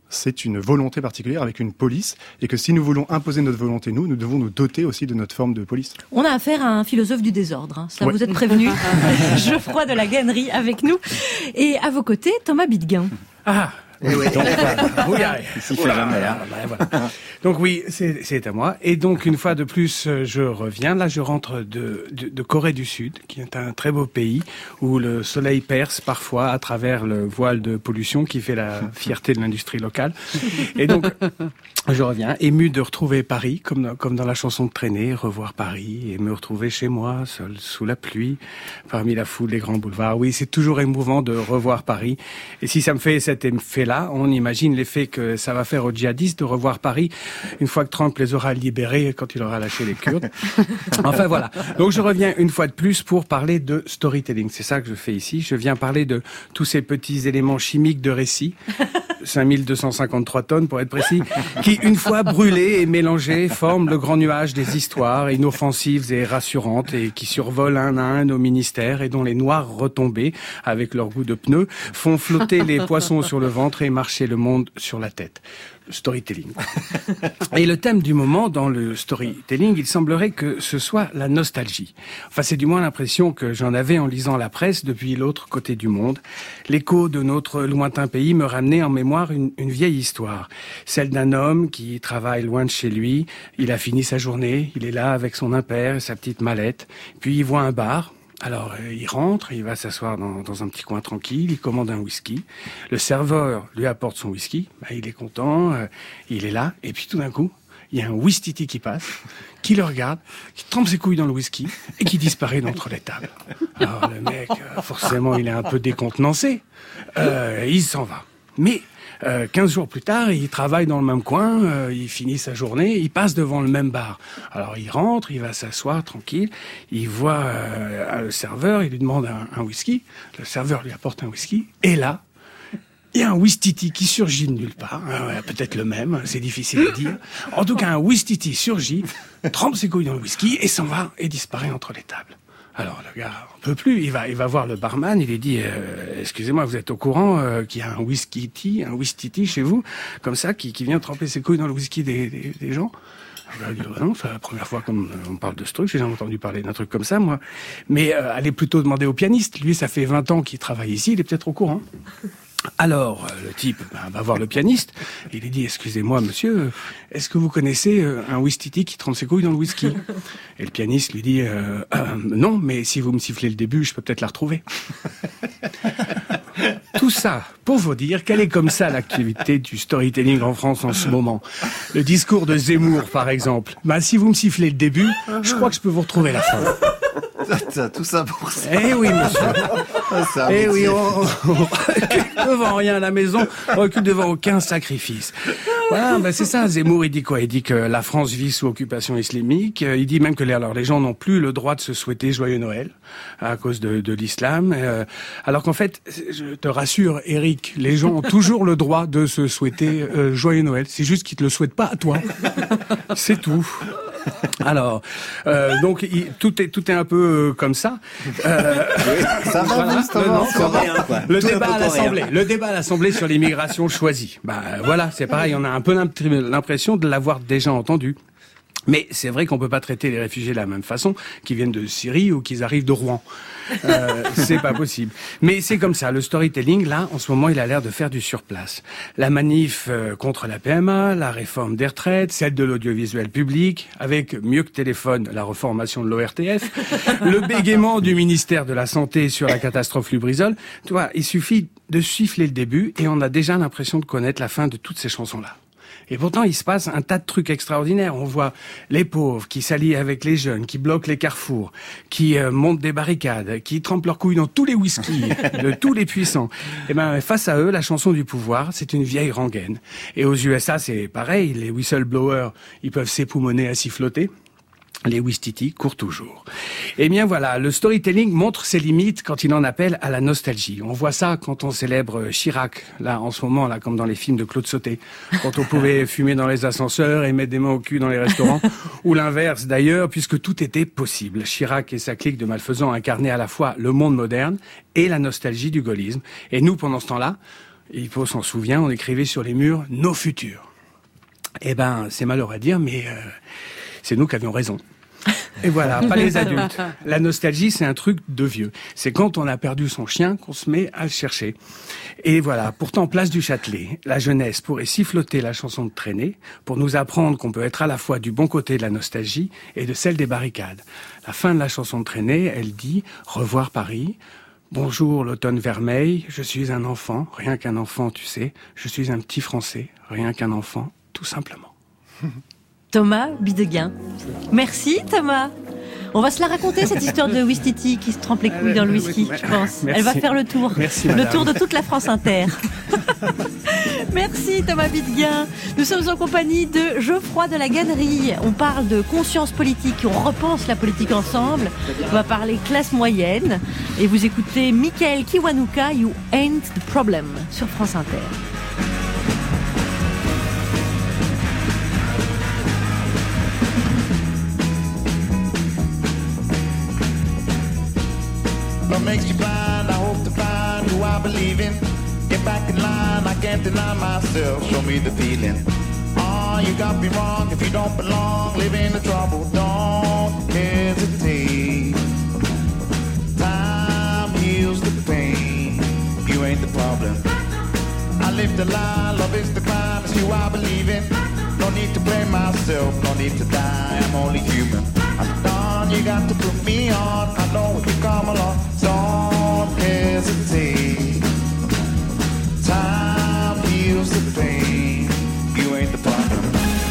Speaker 8: c'est une volonté particulière avec une police, et que si nous voulons imposer notre volonté, nous, nous devons nous doter aussi de notre forme de police.
Speaker 4: On a affaire à un philosophe du désordre, hein. Ça
Speaker 8: Ouais.
Speaker 4: vous êtes prévenu. Geoffroy de la Gannerie avec nous. Et à vos côtés, Thomas Bidguin.
Speaker 16: Ah
Speaker 3: Eh oui.
Speaker 16: donc, voilà. Oui, allez.
Speaker 5: Ici, il fait
Speaker 16: Oula,
Speaker 5: jamais, hein.
Speaker 16: voilà, voilà. Donc oui, c'est, c'est à moi. Et donc une fois de plus, euh, je reviens. Là, je rentre de, de, de Corée du Sud, qui est un très beau pays où le soleil perce parfois à travers le voile de pollution qui fait la fierté de l'industrie locale. Et donc, je reviens ému de retrouver Paris, comme dans, comme dans la chanson de Traîner, revoir Paris et me retrouver chez moi, seul sous la pluie, parmi la foule des grands boulevards. Oui, c'est toujours émouvant de revoir Paris. Et si ça me fait cet effet-là, on imagine l'effet que ça va faire aux djihadistes de revoir Paris une fois que Trump les aura libérés, quand il aura lâché les Kurdes. Enfin voilà. Donc je reviens une fois de plus pour parler de storytelling. C'est ça que je fais ici. Je viens parler de tous ces petits éléments chimiques de récit. cinq mille deux cent cinquante-trois tonnes pour être précis, qui une fois brûlés et mélangés forment le grand nuage des histoires inoffensives et rassurantes et qui survolent un à un nos ministères et dont les noires retombées, avec leur goût de pneus, font flotter les poissons sur le ventre et marcher le monde sur la tête. Storytelling. Et le thème du moment dans le storytelling, il semblerait que ce soit la nostalgie. Enfin, c'est du moins l'impression que j'en avais en lisant la presse depuis l'autre côté du monde. L'écho de notre lointain pays me ramenait en mémoire une, une vieille histoire. Celle d'un homme qui travaille loin de chez lui. Il a fini sa journée. Il est là avec son impair et sa petite mallette. Puis il voit un bar. Alors, euh, il rentre, il va s'asseoir dans, dans un petit coin tranquille, il commande un whisky. Le serveur lui apporte son whisky, bah, il est content, euh, il est là, et puis tout d'un coup, il y a un whistiti qui passe, qui le regarde, qui trempe ses couilles dans le whisky, et qui disparaît d'entre les tables. Alors le mec, euh, forcément, il est un peu décontenancé, euh, il s'en va. Mais... Euh, quinze jours plus tard, il travaille dans le même coin, euh, il finit sa journée, il passe devant le même bar. Alors il rentre, il va s'asseoir tranquille, il voit euh, le serveur, il lui demande un, un whisky, le serveur lui apporte un whisky, et là, il y a un whistiti qui surgit de nulle part, euh, peut-être le même, c'est difficile à dire. En tout cas, un whistiti surgit, trempe ses couilles dans le whisky, et s'en va, et disparaît entre les tables. Alors le gars, on peut plus. Il va, il va voir le barman. Il lui dit euh, excusez-moi, vous êtes au courant euh, qu'il y a un whisky tea, un whistiti chez vous, comme ça, qui, qui vient tremper ses couilles dans le whisky des, des, des gens. Je lui ai dit, non, c'est la première fois qu'on on parle de ce truc. J'ai jamais entendu parler d'un truc comme ça, moi. Mais euh, allez plutôt demander au pianiste. Lui, ça fait vingt ans qu'il travaille ici. Il est peut-être au courant. Alors, euh, le type ben, va voir le pianiste. Il lui dit, excusez-moi, monsieur, est-ce que vous connaissez euh, un whistiti qui trempe ses couilles dans le whisky? Et le pianiste lui dit, euh, euh, non, mais si vous me sifflez le début, je peux peut-être la retrouver. Tout ça pour vous dire quelle est comme ça l'activité du storytelling en France en ce moment. Le discours de Zemmour, par exemple. Ben, si vous me sifflez le début, je crois que je peux vous retrouver la fin.
Speaker 5: Tout ça pour ça.
Speaker 16: Eh oui, monsieur. Eh oui, on, on recule devant rien à la maison, on recule devant aucun sacrifice. Voilà, ben c'est ça. Zemmour, il dit quoi? Il dit que la France vit sous occupation islamique. Il dit même que les, alors les gens n'ont plus le droit de se souhaiter joyeux Noël à cause de, de l'islam. Euh, alors qu'en fait, je te rassure, Eric, les gens ont toujours le droit de se souhaiter euh, joyeux Noël. C'est juste qu'ils te le souhaitent pas à toi. C'est tout. Alors, euh, donc il, tout est tout est un peu euh, comme ça. Euh,
Speaker 5: oui, ça va,
Speaker 16: voilà,
Speaker 5: justement,
Speaker 16: non,
Speaker 5: ça va. Rien, quoi.
Speaker 16: Le
Speaker 5: Tout
Speaker 16: débat à
Speaker 5: pour
Speaker 16: l'Assemblée,
Speaker 5: rien.
Speaker 16: le débat à l'Assemblée sur l'immigration choisie. Bah voilà, c'est pareil, on a un peu l'impression de l'avoir déjà entendu. Mais c'est vrai qu'on peut pas traiter les réfugiés de la même façon qu'ils viennent de Syrie ou qu'ils arrivent de Rouen. Euh, c'est pas possible. Mais c'est comme ça. Le storytelling, là, en ce moment, il a l'air de faire du surplace. La manif euh, contre la P M A, la réforme des retraites, celle de l'audiovisuel public, avec mieux que téléphone, la reformation de l'O R T F, le bégaiement du ministère de la Santé sur la catastrophe Lubrizol. Tu vois, il suffit de siffler le début et on a déjà l'impression de connaître la fin de toutes ces chansons-là. Et pourtant, il se passe un tas de trucs extraordinaires. On voit les pauvres qui s'allient avec les jeunes, qui bloquent les carrefours, qui euh, montent des barricades, qui trempent leurs couilles dans tous les whiskies de tous les puissants. Et ben, face à eux, la chanson du pouvoir, c'est une vieille rengaine. Et aux U S A, c'est pareil. Les whistleblowers, ils peuvent s'époumoner à siffloter. Les whistiti courent toujours. Eh bien voilà, le storytelling montre ses limites quand il en appelle à la nostalgie. On voit ça quand on célèbre Chirac, là en ce moment, là comme dans les films de Claude Sauté, quand on pouvait fumer dans les ascenseurs et mettre des mains au cul dans les restaurants, ou l'inverse d'ailleurs, puisque tout était possible. Chirac et sa clique de malfaisants incarnaient à la fois le monde moderne et la nostalgie du gaullisme. Et nous, pendant ce temps-là, Hippo s'en souvient, on écrivait sur les murs « nos futurs ». Eh ben, c'est malheureux à dire, mais euh, c'est nous qui avions raison. Et voilà, pas les adultes. La nostalgie, c'est un truc de vieux. C'est quand on a perdu son chien qu'on se met à le chercher. Et voilà, pourtant, place du Châtelet, la jeunesse pourrait siffloter la chanson de traînée pour nous apprendre qu'on peut être à la fois du bon côté de la nostalgie et de celle des barricades. La fin de la chanson de traînée, elle dit « Revoir Paris ». Bonjour l'automne vermeil, je suis un enfant, rien qu'un enfant, tu sais. Je suis un petit Français, rien qu'un enfant, tout simplement.
Speaker 4: Thomas Bidegain. Merci Thomas. On va se la raconter cette histoire de Ouistiti qui se trempe les couilles dans le whisky, je pense.
Speaker 16: Merci.
Speaker 4: Elle va faire le tour.
Speaker 16: Merci,
Speaker 4: le
Speaker 16: madame.
Speaker 4: tour de toute la France Inter. Merci Thomas Bidegain. Nous sommes en compagnie de Geoffroy de la Gannerie. On parle de conscience politique, on repense la politique ensemble. On va parler classe moyenne. Et vous écoutez Michael Kiwanuka, You Ain't the Problem, sur France Inter.
Speaker 10: What makes you blind? I hope to find who I believe in. Get back in line, I can't deny myself. Show me the feeling. Oh, you got me wrong if you don't belong. Live in the trouble, don't hesitate. Time heals the pain. You ain't the problem. I live the lie, love is the crime. It's you I believe in. No need to blame myself, no need to die. I'm only human. I'm done, you got to put me on. I know if you come along, don't hesitate. Time heals the pain. You ain't the problem.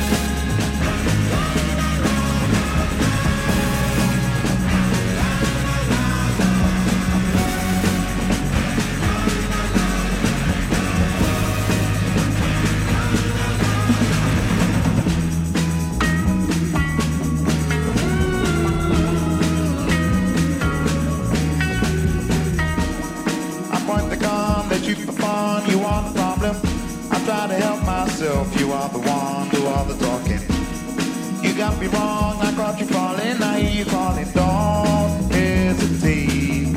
Speaker 10: You are the problem. I try to help myself. You are the one, do all the talking. You got me wrong. I caught you falling. I hear you calling. Don't hesitate.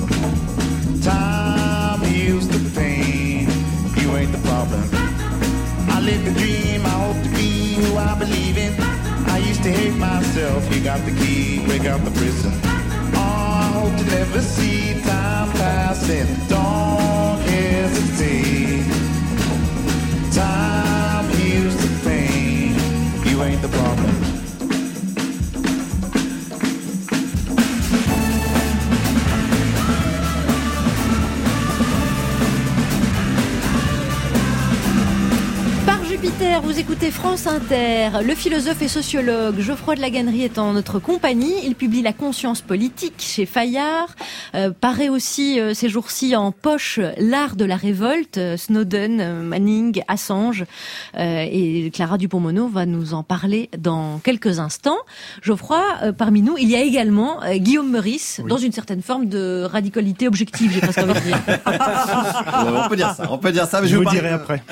Speaker 10: Time heals the pain. You ain't the problem. I live the dream. I hope to be who I believe in. I used to hate myself. You got the key. Break out the prison. Oh, I hope to never see time passing. Don't hesitate. Time heals the pain. You ain't the problem.
Speaker 4: Jupiter, vous écoutez France Inter. Le philosophe et sociologue Geoffroy de la Gannerie est en notre compagnie. Il publie La conscience politique chez Fayard. Euh, paraît aussi euh, ces jours-ci en poche L'art de la révolte, euh, Snowden, euh, Manning, Assange. Euh, et Clara Dupont-Moreau va nous en parler dans quelques instants. Geoffroy, euh, parmi nous, il y a également euh, Guillaume Meurice, oui. Dans une certaine forme de radicalité objective, j'ai presque envie de dire.
Speaker 5: On peut dire ça, on peut dire ça. Mais
Speaker 8: je, je vous
Speaker 5: parler...
Speaker 8: dirai après.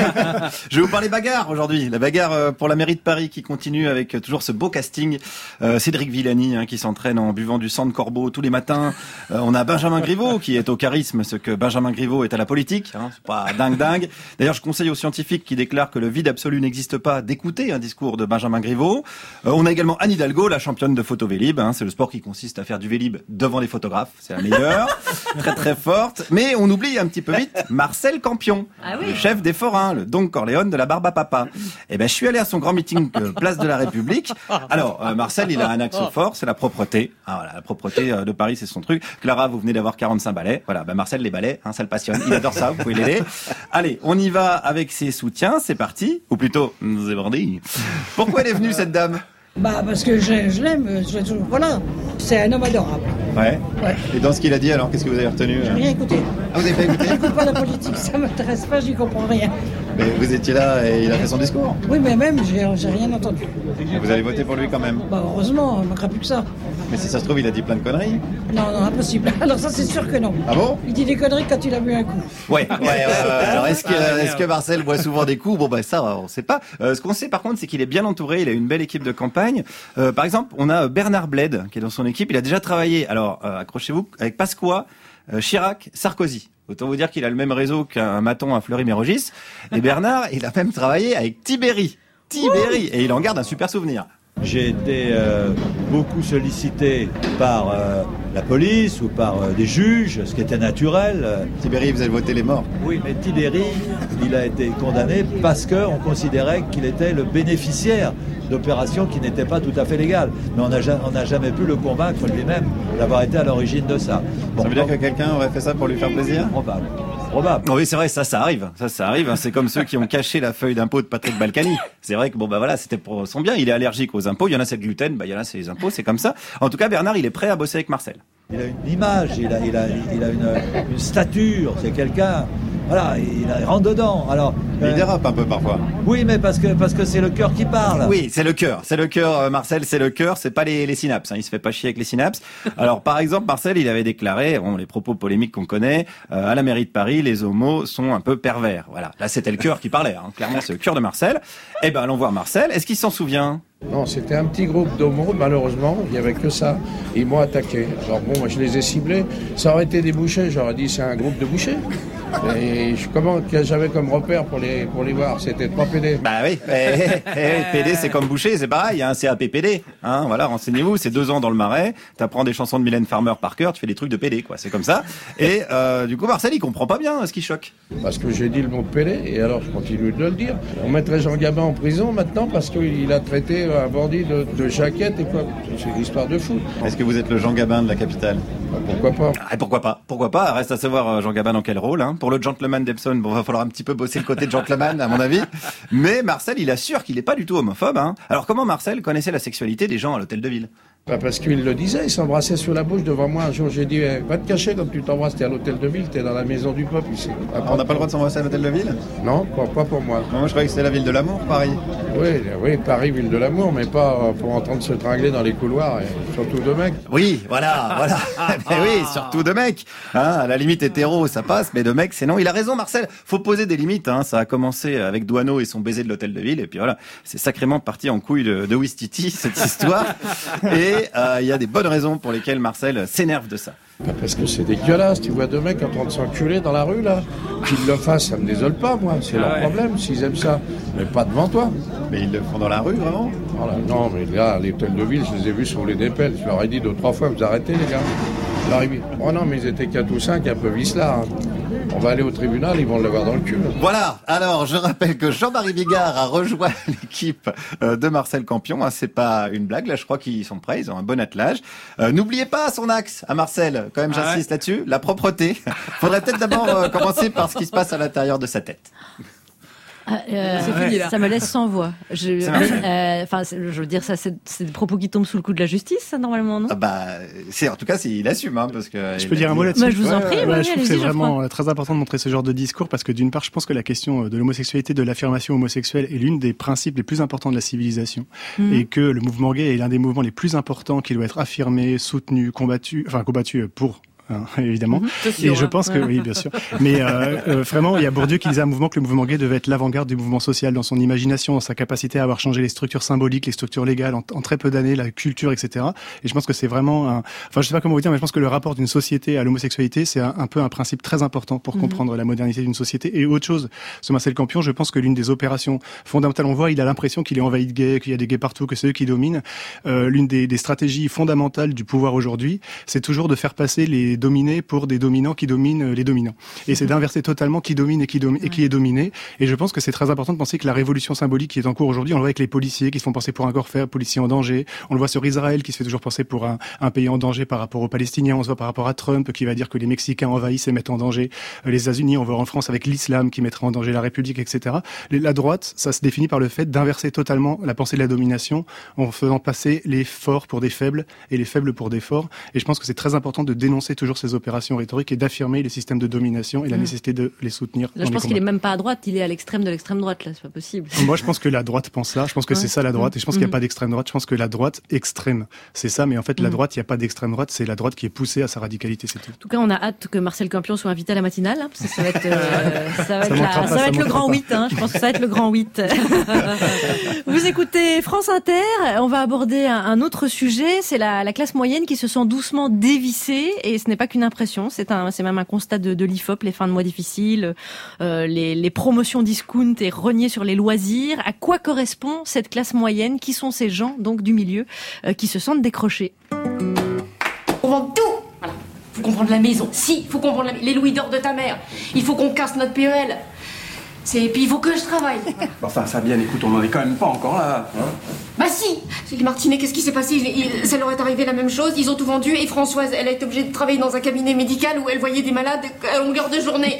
Speaker 5: Je vais vous parler bagarre aujourd'hui. La bagarre pour la mairie de Paris qui continue avec toujours ce beau casting. Euh, Cédric Villani hein, qui s'entraîne en buvant du sang de corbeau tous les matins. Euh, on a Benjamin Griveaux qui est au charisme, ce que Benjamin Griveaux est à la politique. Hein, c'est pas dingue dingue. D'ailleurs, je conseille aux scientifiques qui déclarent que le vide absolu n'existe pas d'écouter un discours de Benjamin Griveaux. Euh, on a également Anne Hidalgo, la championne de photo Vélib. Hein, c'est le sport qui consiste à faire du Vélib devant les photographes. C'est la meilleure. Très très forte. Mais on oublie un petit peu vite Marcel Campion,
Speaker 4: ah oui.
Speaker 5: le chef des forains, le Don Corleone de la barbe à papa. Eh ben, je suis allé à son grand meeting euh, place de la République. Alors, euh, Marcel, il a un axe fort, c'est la propreté. Ah, voilà, la propreté euh, de Paris, c'est son truc. Clara, vous venez d'avoir quarante-cinq balais. Voilà, ben Marcel, les balais, hein, ça le passionne. Il adore ça, vous pouvez l'aider. Allez, on y va avec ses soutiens, c'est parti. Ou plutôt, c'est parti. Pourquoi elle est venue, cette dame ?
Speaker 17: Bah, parce que je, je l'aime, je, je, voilà. C'est un homme adorable.
Speaker 5: Ouais.
Speaker 17: Ouais.
Speaker 5: Et dans ce qu'il a dit, alors, qu'est-ce que vous avez retenu ?
Speaker 17: J'ai rien écouté.
Speaker 5: Ah, vous avez pas écouté ?
Speaker 17: J'écoute pas la politique, ça m'intéresse pas, j'y comprends rien.
Speaker 5: Mais vous étiez là et il a fait son discours ?
Speaker 17: Oui, mais même, j'ai, j'ai rien entendu.
Speaker 5: Vous avez voté pour lui quand même ?
Speaker 17: Bah, heureusement, il ne manquera plus que ça.
Speaker 5: Mais si ça se trouve, il a dit plein de conneries.
Speaker 17: Non, non, impossible. Alors ça, c'est sûr que non.
Speaker 5: Ah bon ?
Speaker 17: Il dit des conneries quand il a bu un coup.
Speaker 5: Ouais, ouais, ouais, ouais. Alors, est-ce que, est-ce que Marcel boit souvent des coups ? Bon, bah, ça, on sait pas. Euh, ce qu'on sait, par contre, c'est qu'il est bien entouré. Il a une belle équipe de campagne. Euh, par exemple, on a Bernard Bled, qui est dans son équipe. Il a déjà travaillé, alors, euh, accrochez-vous, avec Pasqua, euh, Chirac, Sarkozy. Autant vous dire qu'il a le même réseau qu'un maton à Fleury-Mérogis. Et Bernard, il a même travaillé avec Tibéri. Tibéri. Et il en garde un super souvenir.
Speaker 18: J'ai été euh, beaucoup sollicité par euh, la police ou par euh, des juges, ce qui était naturel.
Speaker 5: Tibéri, vous avez voté les morts.
Speaker 18: Oui, mais Tibéri, il a été condamné parce qu'on considérait qu'il était le bénéficiaire d'opérations qui n'étaient pas tout à fait légales. Mais on n'a ja- jamais pu le convaincre lui-même d'avoir été à l'origine de ça.
Speaker 5: Bon, ça veut dire que quelqu'un aurait fait ça pour lui faire plaisir ?
Speaker 18: Probable. Probable.
Speaker 5: Oui, c'est vrai, ça, ça arrive. Ça, ça arrive. C'est comme ceux qui ont caché la feuille d'impôt de Patrick Balkany. C'est vrai que bon, bah voilà, c'était pour son bien. Il est allergique aux impôts. Il y en a, c'est le gluten. Bah, il y en a, c'est les impôts. C'est comme ça. En tout cas, Bernard, il est prêt à bosser avec Marcel.
Speaker 18: Il a une image, il a, il a, il a une, une stature. C'est quelqu'un. Voilà, il, il rentre dedans. Alors,
Speaker 5: il dérape un peu parfois.
Speaker 18: Oui, mais parce que parce que c'est le cœur qui parle.
Speaker 5: Oui, c'est le cœur. C'est le cœur, euh, Marcel, c'est le cœur. C'est pas les, les synapses. Hein. Il se fait pas chier avec les synapses. Alors, par exemple, Marcel, il avait déclaré, bon, les propos polémiques qu'on connaît, euh, à la mairie de Paris, les homos sont un peu pervers. Voilà. Là, c'était le cœur qui parlait. Hein. Clairement, c'est le cœur de Marcel. Eh ben, allons voir Marcel. Est-ce qu'il s'en souvient ?
Speaker 19: Non, c'était un petit groupe d'homos, malheureusement, il n'y avait que ça. Ils m'ont attaqué. Alors bon, moi je les ai ciblés. Ça aurait été des bouchers, j'aurais dit c'est un groupe de bouchers. Et je, comment que j'avais comme repère pour les pour les voir, c'était trois P D.
Speaker 5: Bah oui, eh, eh, P D c'est comme boucher, c'est pareil, hein, c'est A P P D. Hein, voilà, renseignez-vous, c'est deux ans dans le Marais, t'apprends des chansons de Mylène Farmer par cœur, tu fais des trucs de P D, quoi, c'est comme ça. Et euh, du coup, Marcel, il comprend pas bien ce qui choque.
Speaker 19: Parce que j'ai dit le mot P D, et alors je continue de le dire. On mettrait Jean Gabin en prison maintenant parce qu'il a traité un bandit de, de jaquette et quoi. C'est une histoire de fou.
Speaker 5: Est-ce que vous êtes le Jean Gabin de la capitale ?
Speaker 19: Bah, pourquoi pas ?
Speaker 5: Ah, pourquoi pas ? Pourquoi pas ? Reste à savoir Jean Gabin dans quel rôle. Hein. Pour le gentleman d'Epson, bon, va falloir un petit peu bosser le côté de gentleman, à mon avis. Mais Marcel, il assure qu'il n'est pas du tout homophobe. Hein. Alors comment Marcel connaissait la sexualité des gens à l'hôtel de ville ?
Speaker 19: Bah parce qu'il le disait, il s'embrassait sous la bouche devant moi. Un jour, j'ai dit, eh, va te cacher comme tu t'embrasses, t'es à l'hôtel de ville, t'es dans la maison du peuple ici.
Speaker 5: Après, on n'a pas le droit de s'embrasser à l'hôtel de ville ?
Speaker 19: Non, pas, pas pour moi.
Speaker 5: Non, moi, je croyais que c'était la ville de l'amour, Paris.
Speaker 19: Oui, oui, Paris, ville de l'amour, mais pas pour entendre se tringler dans les couloirs, et surtout de mecs.
Speaker 5: Oui, voilà, voilà. Mais oui, surtout de mecs. Hein, à la limite hétéro, ça passe, mais de mecs, c'est non. Il a raison, Marcel. Faut poser des limites. Hein. Ça a commencé avec Douaneau et son baiser de l'hôtel de ville, et puis voilà, c'est sacrément parti en couille de, de Ouistiti, cette histoire. Et il euh, y a des bonnes raisons pour lesquelles Marcel s'énerve de ça.
Speaker 19: Bah parce que c'est dégueulasse, tu vois deux mecs en train de s'enculer dans la rue là. Qu'ils le fassent, ça me désole pas moi, c'est ah leur ouais. problème s'ils aiment ça. Mais pas devant toi.
Speaker 5: Mais ils le font dans la rue vraiment ?
Speaker 19: Voilà. Non mais là, les hôtels de ville, je les ai vus sur les dépelles. Je leur ai dit deux trois fois, vous arrêtez les gars. Je leur ai dit, oh non mais ils étaient quatre ou cinq, un peu vicelard. Hein. On va aller au tribunal, ils vont l'avoir dans le cul.
Speaker 5: Voilà, alors je rappelle que Jean-Marie Bigard a rejoint l'équipe de Marcel Campion. Hein, c'est pas une blague, là je crois qu'ils sont prêts, ils ont un bon attelage. Euh, n'oubliez pas son axe à Marcel, quand même j'insiste ah ouais. là-dessus, la propreté. Faudrait peut-être d'abord euh, commencer par ce qui se passe à l'intérieur de sa tête.
Speaker 4: Ah, euh, c'est fini, là. Ça me laisse sans voix. Je, enfin, euh, je veux dire, ça, c'est, c'est des propos qui tombent sous le coup de la justice, ça, normalement, non ?
Speaker 5: Ah bah, c'est en tout cas, c'est, il assume, hein, parce que.
Speaker 8: Je peux dire un mot là-dessus.
Speaker 4: Bah, je vous en prie.
Speaker 8: Ouais,
Speaker 4: ouais,
Speaker 8: ouais, je trouve que c'est vraiment
Speaker 4: je
Speaker 8: très important de montrer ce genre de discours parce que d'une part, je pense que la question de l'homosexualité, de l'affirmation homosexuelle, est l'une des principes les plus importants de la civilisation, mmh. et que le mouvement gay est l'un des mouvements les plus importants qui doit être affirmé, soutenu, combattu, enfin combattu pour. Hein, évidemment. Mmh, sûr, et je pense hein. que oui, bien sûr. Mais euh, euh, vraiment, il y a Bourdieu qui disait à un mouvement que le mouvement gay devait être l'avant-garde du mouvement social dans son imagination, dans sa capacité à avoir changé les structures symboliques, les structures légales en, en très peu d'années, la culture, et cetera. Et je pense que c'est vraiment, un... enfin, je sais pas comment vous dire, mais je pense que le rapport d'une société à l'homosexualité, c'est un, un peu un principe très important pour mmh. comprendre la modernité d'une société. Et autre chose, ce Marcel Campion, je pense que l'une des opérations fondamentales, on voit, il a l'impression qu'il est envahi de gays, qu'il y a des gays partout, que c'est eux qui dominent. Euh, l'une des, des stratégies fondamentales du pouvoir aujourd'hui, c'est toujours de faire passer les dominés pour des dominants qui dominent les dominants. Et c'est d'inverser totalement qui domine et qui, domi- et qui est dominé. Et je pense que c'est très important de penser que la révolution symbolique qui est en cours aujourd'hui, on le voit avec les policiers qui se font passer pour un corps faible, policiers en danger. On le voit sur Israël qui se fait toujours passer pour un, un pays en danger par rapport aux Palestiniens. On se voit par rapport à Trump qui va dire que les Mexicains envahissent et mettent en danger les États-Unis. On voit en France avec l'islam qui mettrait en danger la République, et cetera. La droite, ça se définit par le fait d'inverser totalement la pensée de la domination en faisant passer les forts pour des faibles et les faibles pour des forts. Et je pense que c'est très important de dénoncer toujours ces opérations rhétoriques et d'affirmer les systèmes de domination et la mmh. nécessité de les soutenir.
Speaker 4: Là, je pense qu'il est même pas à droite, il est à l'extrême de l'extrême droite, là, c'est pas possible.
Speaker 8: Moi, je pense que la droite pense ça, je pense que ouais. c'est ça la droite, et je pense mmh. qu'il n'y a pas d'extrême droite, je pense que la droite extrême, c'est ça, mais en fait, mmh. la droite, il n'y a pas d'extrême droite, c'est la droite qui est poussée à sa radicalité, c'est tout.
Speaker 4: En tout cas, on a hâte que Marcel Campion soit invité à la matinale, hein, parce que ça va être, euh, ça va être, ça la, pas, ça va ça être le grand pas. huit, hein, je pense que ça va être le grand huit. Vous écoutez France Inter, on va aborder un, un autre sujet, c'est la, la classe moyenne qui se sent doucement dévissée, et ce n'est pas qu'une impression, c'est un, c'est même un constat de, de l'I F O P, les fins de mois difficiles, euh, les, les promotions discount et renier sur les loisirs. À quoi correspond cette classe moyenne? Qui sont ces gens, donc, du milieu, euh, qui se sentent décrochés?
Speaker 20: On vend tout. Voilà. Faut qu'on vende la maison. Si, faut qu'on vende la... les louis d'or de ta mère. Il faut qu'on casse notre P E L. C'est... Et puis il faut que je travaille. Voilà.
Speaker 11: Enfin, Fabienne, écoute, on n'en est quand même pas encore là. Hein.
Speaker 20: Bah si. Les Martinets, qu'est-ce qui s'est passé? il, il, Ça leur est arrivé la même chose. Ils ont tout vendu et Françoise, elle a été obligée de travailler dans un cabinet médical où elle voyait des malades à longueur de journée.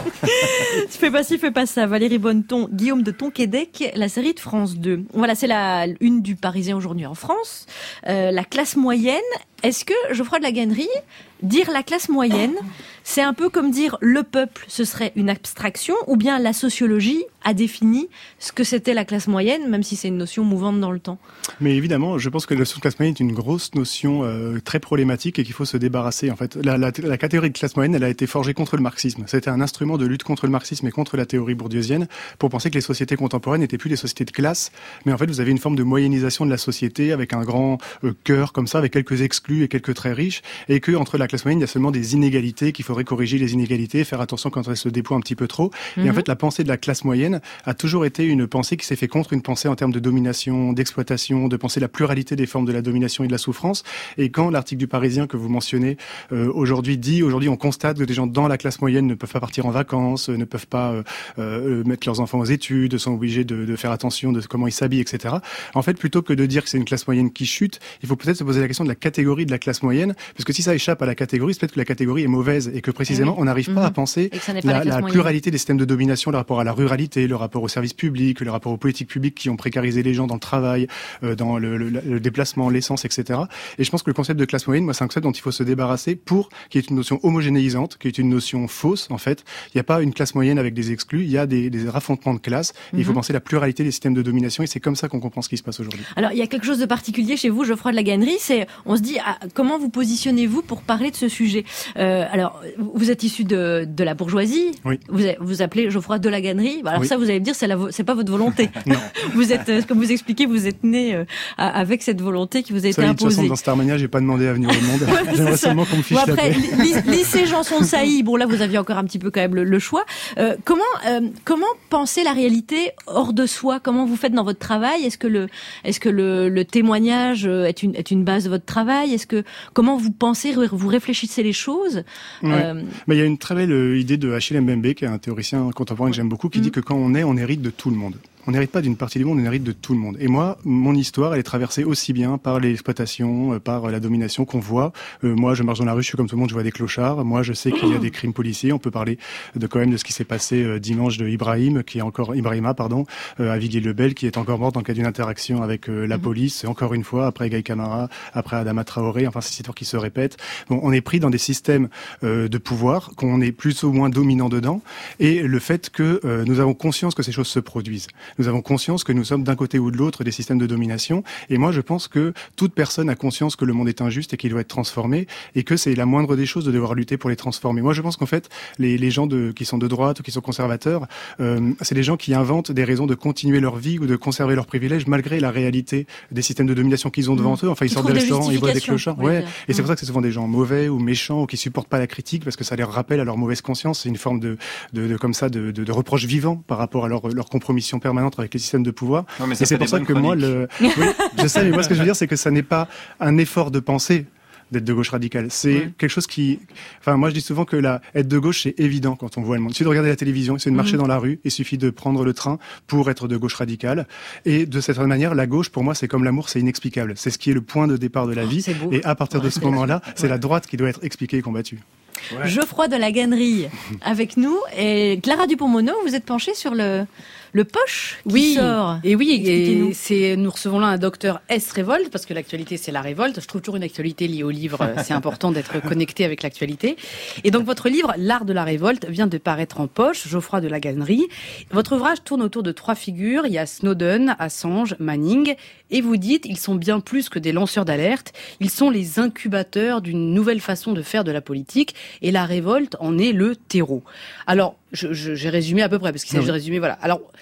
Speaker 4: Tu fais pas ci, fais pas ça. Valérie Bonneton, Guillaume de Tonquédec, la série de France deux. Voilà, c'est la une du Parisien aujourd'hui en France. Euh, la classe moyenne. Est-ce que, Geoffroy de la Gannerie, dire la classe moyenne, c'est un peu comme dire le peuple, ce serait une abstraction, ou bien la sociologie a défini ce que c'était la classe moyenne, même si c'est une notion mouvante dans le temps?
Speaker 8: Mais évidemment, je pense que la notion de classe moyenne est une grosse notion euh, très problématique et qu'il faut se débarrasser. En fait, la, la, la catégorie de classe moyenne, elle a été forgée contre le marxisme. C'était un instrument de lutte contre le marxisme et contre la théorie bourdieusienne pour penser que les sociétés contemporaines n'étaient plus des sociétés de classe, mais en fait, vous avez une forme de moyennisation de la société avec un grand euh, cœur comme ça, avec quelques exclus et quelques très riches, et que entre la classe moyenne, il y a seulement des inégalités, qu'il faudrait corriger les inégalités, faire attention quand elles se déploient un petit peu trop. Mm-hmm. Et en fait, la pensée de la classe moyenne a toujours été une pensée qui s'est fait contre une pensée en termes de domination, d'exploitation, de penser la pluralité des formes de la domination et de la souffrance. Et quand l'article du Parisien que vous mentionnez euh, aujourd'hui dit, aujourd'hui on constate que des gens dans la classe moyenne ne peuvent pas partir en vacances, ne peuvent pas euh, euh, mettre leurs enfants aux études, sont obligés de, de faire attention de comment ils s'habillent, et cetera. En fait, plutôt que de dire que c'est une classe moyenne qui chute, il faut peut-être se poser la question de la catégorie de la classe moyenne, parce que si ça échappe à la catégorie, c'est peut-être que la catégorie est mauvaise et que précisément
Speaker 4: oui.
Speaker 8: on n'arrive pas
Speaker 4: mmh.
Speaker 8: à penser
Speaker 4: la,
Speaker 8: la, la pluralité des systèmes de domination, le rapport à la ruralité, le rapport aux services publics, le rapport aux politiques publiques qui ont précarisé les gens dans le travail, euh, dans le, le, le déplacement, l'essence, et cetera. Et je pense que le concept de classe moyenne, moi, c'est un concept dont il faut se débarrasser pour qu'il y ait une notion homogénéisante, qui est une notion fausse, en fait. Il n'y a pas une classe moyenne avec des exclus, il y a des, des raffrontements de classes. Mmh. Et il faut penser la pluralité des systèmes de domination et c'est comme ça qu'on comprend ce qui se passe aujourd'hui.
Speaker 4: Alors, il y a quelque chose de particulier chez vous, Geoffroy de la Gannerie, c'est, on se dit, ah, comment vous positionnez-vous pour parler de ce sujet? euh, Alors, vous êtes issu de, de la bourgeoisie.
Speaker 8: Oui.
Speaker 4: Vous vous appelez Geoffroy de la Gannerie. Alors oui. Ça, vous allez me dire, c'est, la, c'est pas votre volonté.
Speaker 8: Non.
Speaker 4: Vous êtes, comme vous expliquez, vous êtes né euh, avec cette volonté qui vous a été
Speaker 8: ça,
Speaker 4: imposée.
Speaker 8: De toute façon, dans Starmania, j'ai pas demandé à venir au monde.
Speaker 4: Ouais,
Speaker 8: J'aimerais seulement qu'on me fiche
Speaker 4: bon, après,
Speaker 8: la paix.
Speaker 4: Lycée Janson de Sailly, bon là, vous aviez encore un petit peu quand même le, le choix. Euh, comment, euh, comment penser la réalité hors de soi? Comment vous faites dans votre travail? Est-ce que le, est-ce que le, le témoignage est une, est une base de votre travail? Est-ce que, comment vous pensez, vous réfléchissez les choses?
Speaker 8: Ouais. euh... Mais il y a une très belle idée de Achille Mbembe, qui est un théoricien contemporain que j'aime beaucoup, qui mmh. dit que quand on est, on hérite de tout le monde. On n'hérite pas d'une partie du monde, on hérite de tout le monde. Et moi, mon histoire, elle est traversée aussi bien par l'exploitation, par la domination qu'on voit. Euh, moi, je marche dans la rue, je suis comme tout le monde, je vois des clochards. Moi, je sais qu'il y a des crimes policiers. On peut parler de quand même de ce qui s'est passé euh, dimanche de Ibrahim, qui est encore Ibrahima, pardon, euh, à Viguier-le-Bel, qui est encore mort dans le cas d'une interaction avec euh, la police. Et encore une fois, après Gaï Camara, après Adama Traoré. Enfin, c'est une histoire qui se répète. Bon, on est pris dans des systèmes euh, de pouvoir, qu'on est plus ou moins dominant dedans, et le fait que euh, nous avons conscience que ces choses se produisent. Nous avons conscience que nous sommes d'un côté ou de l'autre des systèmes de domination. Et moi, je pense que toute personne a conscience que le monde est injuste et qu'il doit être transformé et que c'est la moindre des choses de devoir lutter pour les transformer. Moi, je pense qu'en fait, les, les gens de, qui sont de droite ou qui sont conservateurs, euh, c'est des gens qui inventent des raisons de continuer leur vie ou de conserver leurs privilèges malgré la réalité des systèmes de domination qu'ils ont devant mmh. eux. Enfin, ils, ils sortent des restaurants, ils voient des clochards. Ouais. Et mmh. c'est pour ça que c'est souvent des gens mauvais ou méchants ou qui supportent pas la critique parce que ça les rappelle à leur mauvaise conscience. C'est une forme de, de, de comme ça, de, de, de reproche vivant par rapport à leur, leur compromission permanente avec les systèmes de pouvoir.
Speaker 5: Non, mais
Speaker 8: et c'est pour ça que
Speaker 5: chroniques.
Speaker 8: moi, le, oui, je sais, mais moi, ce que je veux dire, c'est que ça n'est pas un effort de pensée d'être de gauche radicale. C'est ouais. quelque chose qui, enfin, moi, je dis souvent que la, être de gauche, c'est évident quand on voit le monde. Il suffit de regarder la télévision, il suffit de marcher mmh. dans la rue, il suffit de prendre le train pour être de gauche radicale. Et de cette manière, la gauche, pour moi, c'est comme l'amour, c'est inexplicable. C'est ce qui est le point de départ de la vie.
Speaker 4: Oh,
Speaker 8: et à partir ouais, de ce moment-là, ouais. c'est la droite qui doit être expliquée et combattue.
Speaker 4: Ouais. Geoffroy de la Gannerie avec nous et Clara Dupont-Mono, vous êtes penchée sur le le poche qui
Speaker 15: oui,
Speaker 4: sort.
Speaker 15: Et oui, et c'est nous recevons là un docteur S révolte parce que l'actualité c'est la révolte. Je trouve toujours une actualité liée au livre, c'est important d'être connecté avec l'actualité. Et donc votre livre L'art de la révolte vient de paraître en poche, Geoffroy de la Gannerie. Votre ouvrage tourne autour de trois figures, il y a Snowden, Assange, Manning et vous dites ils sont bien plus que des lanceurs d'alerte, ils sont les incubateurs d'une nouvelle façon de faire de la politique et la révolte en est le terreau. Alors, je, je, j'ai résumé à peu près parce qu'il s'agit de résumer, voilà. Alors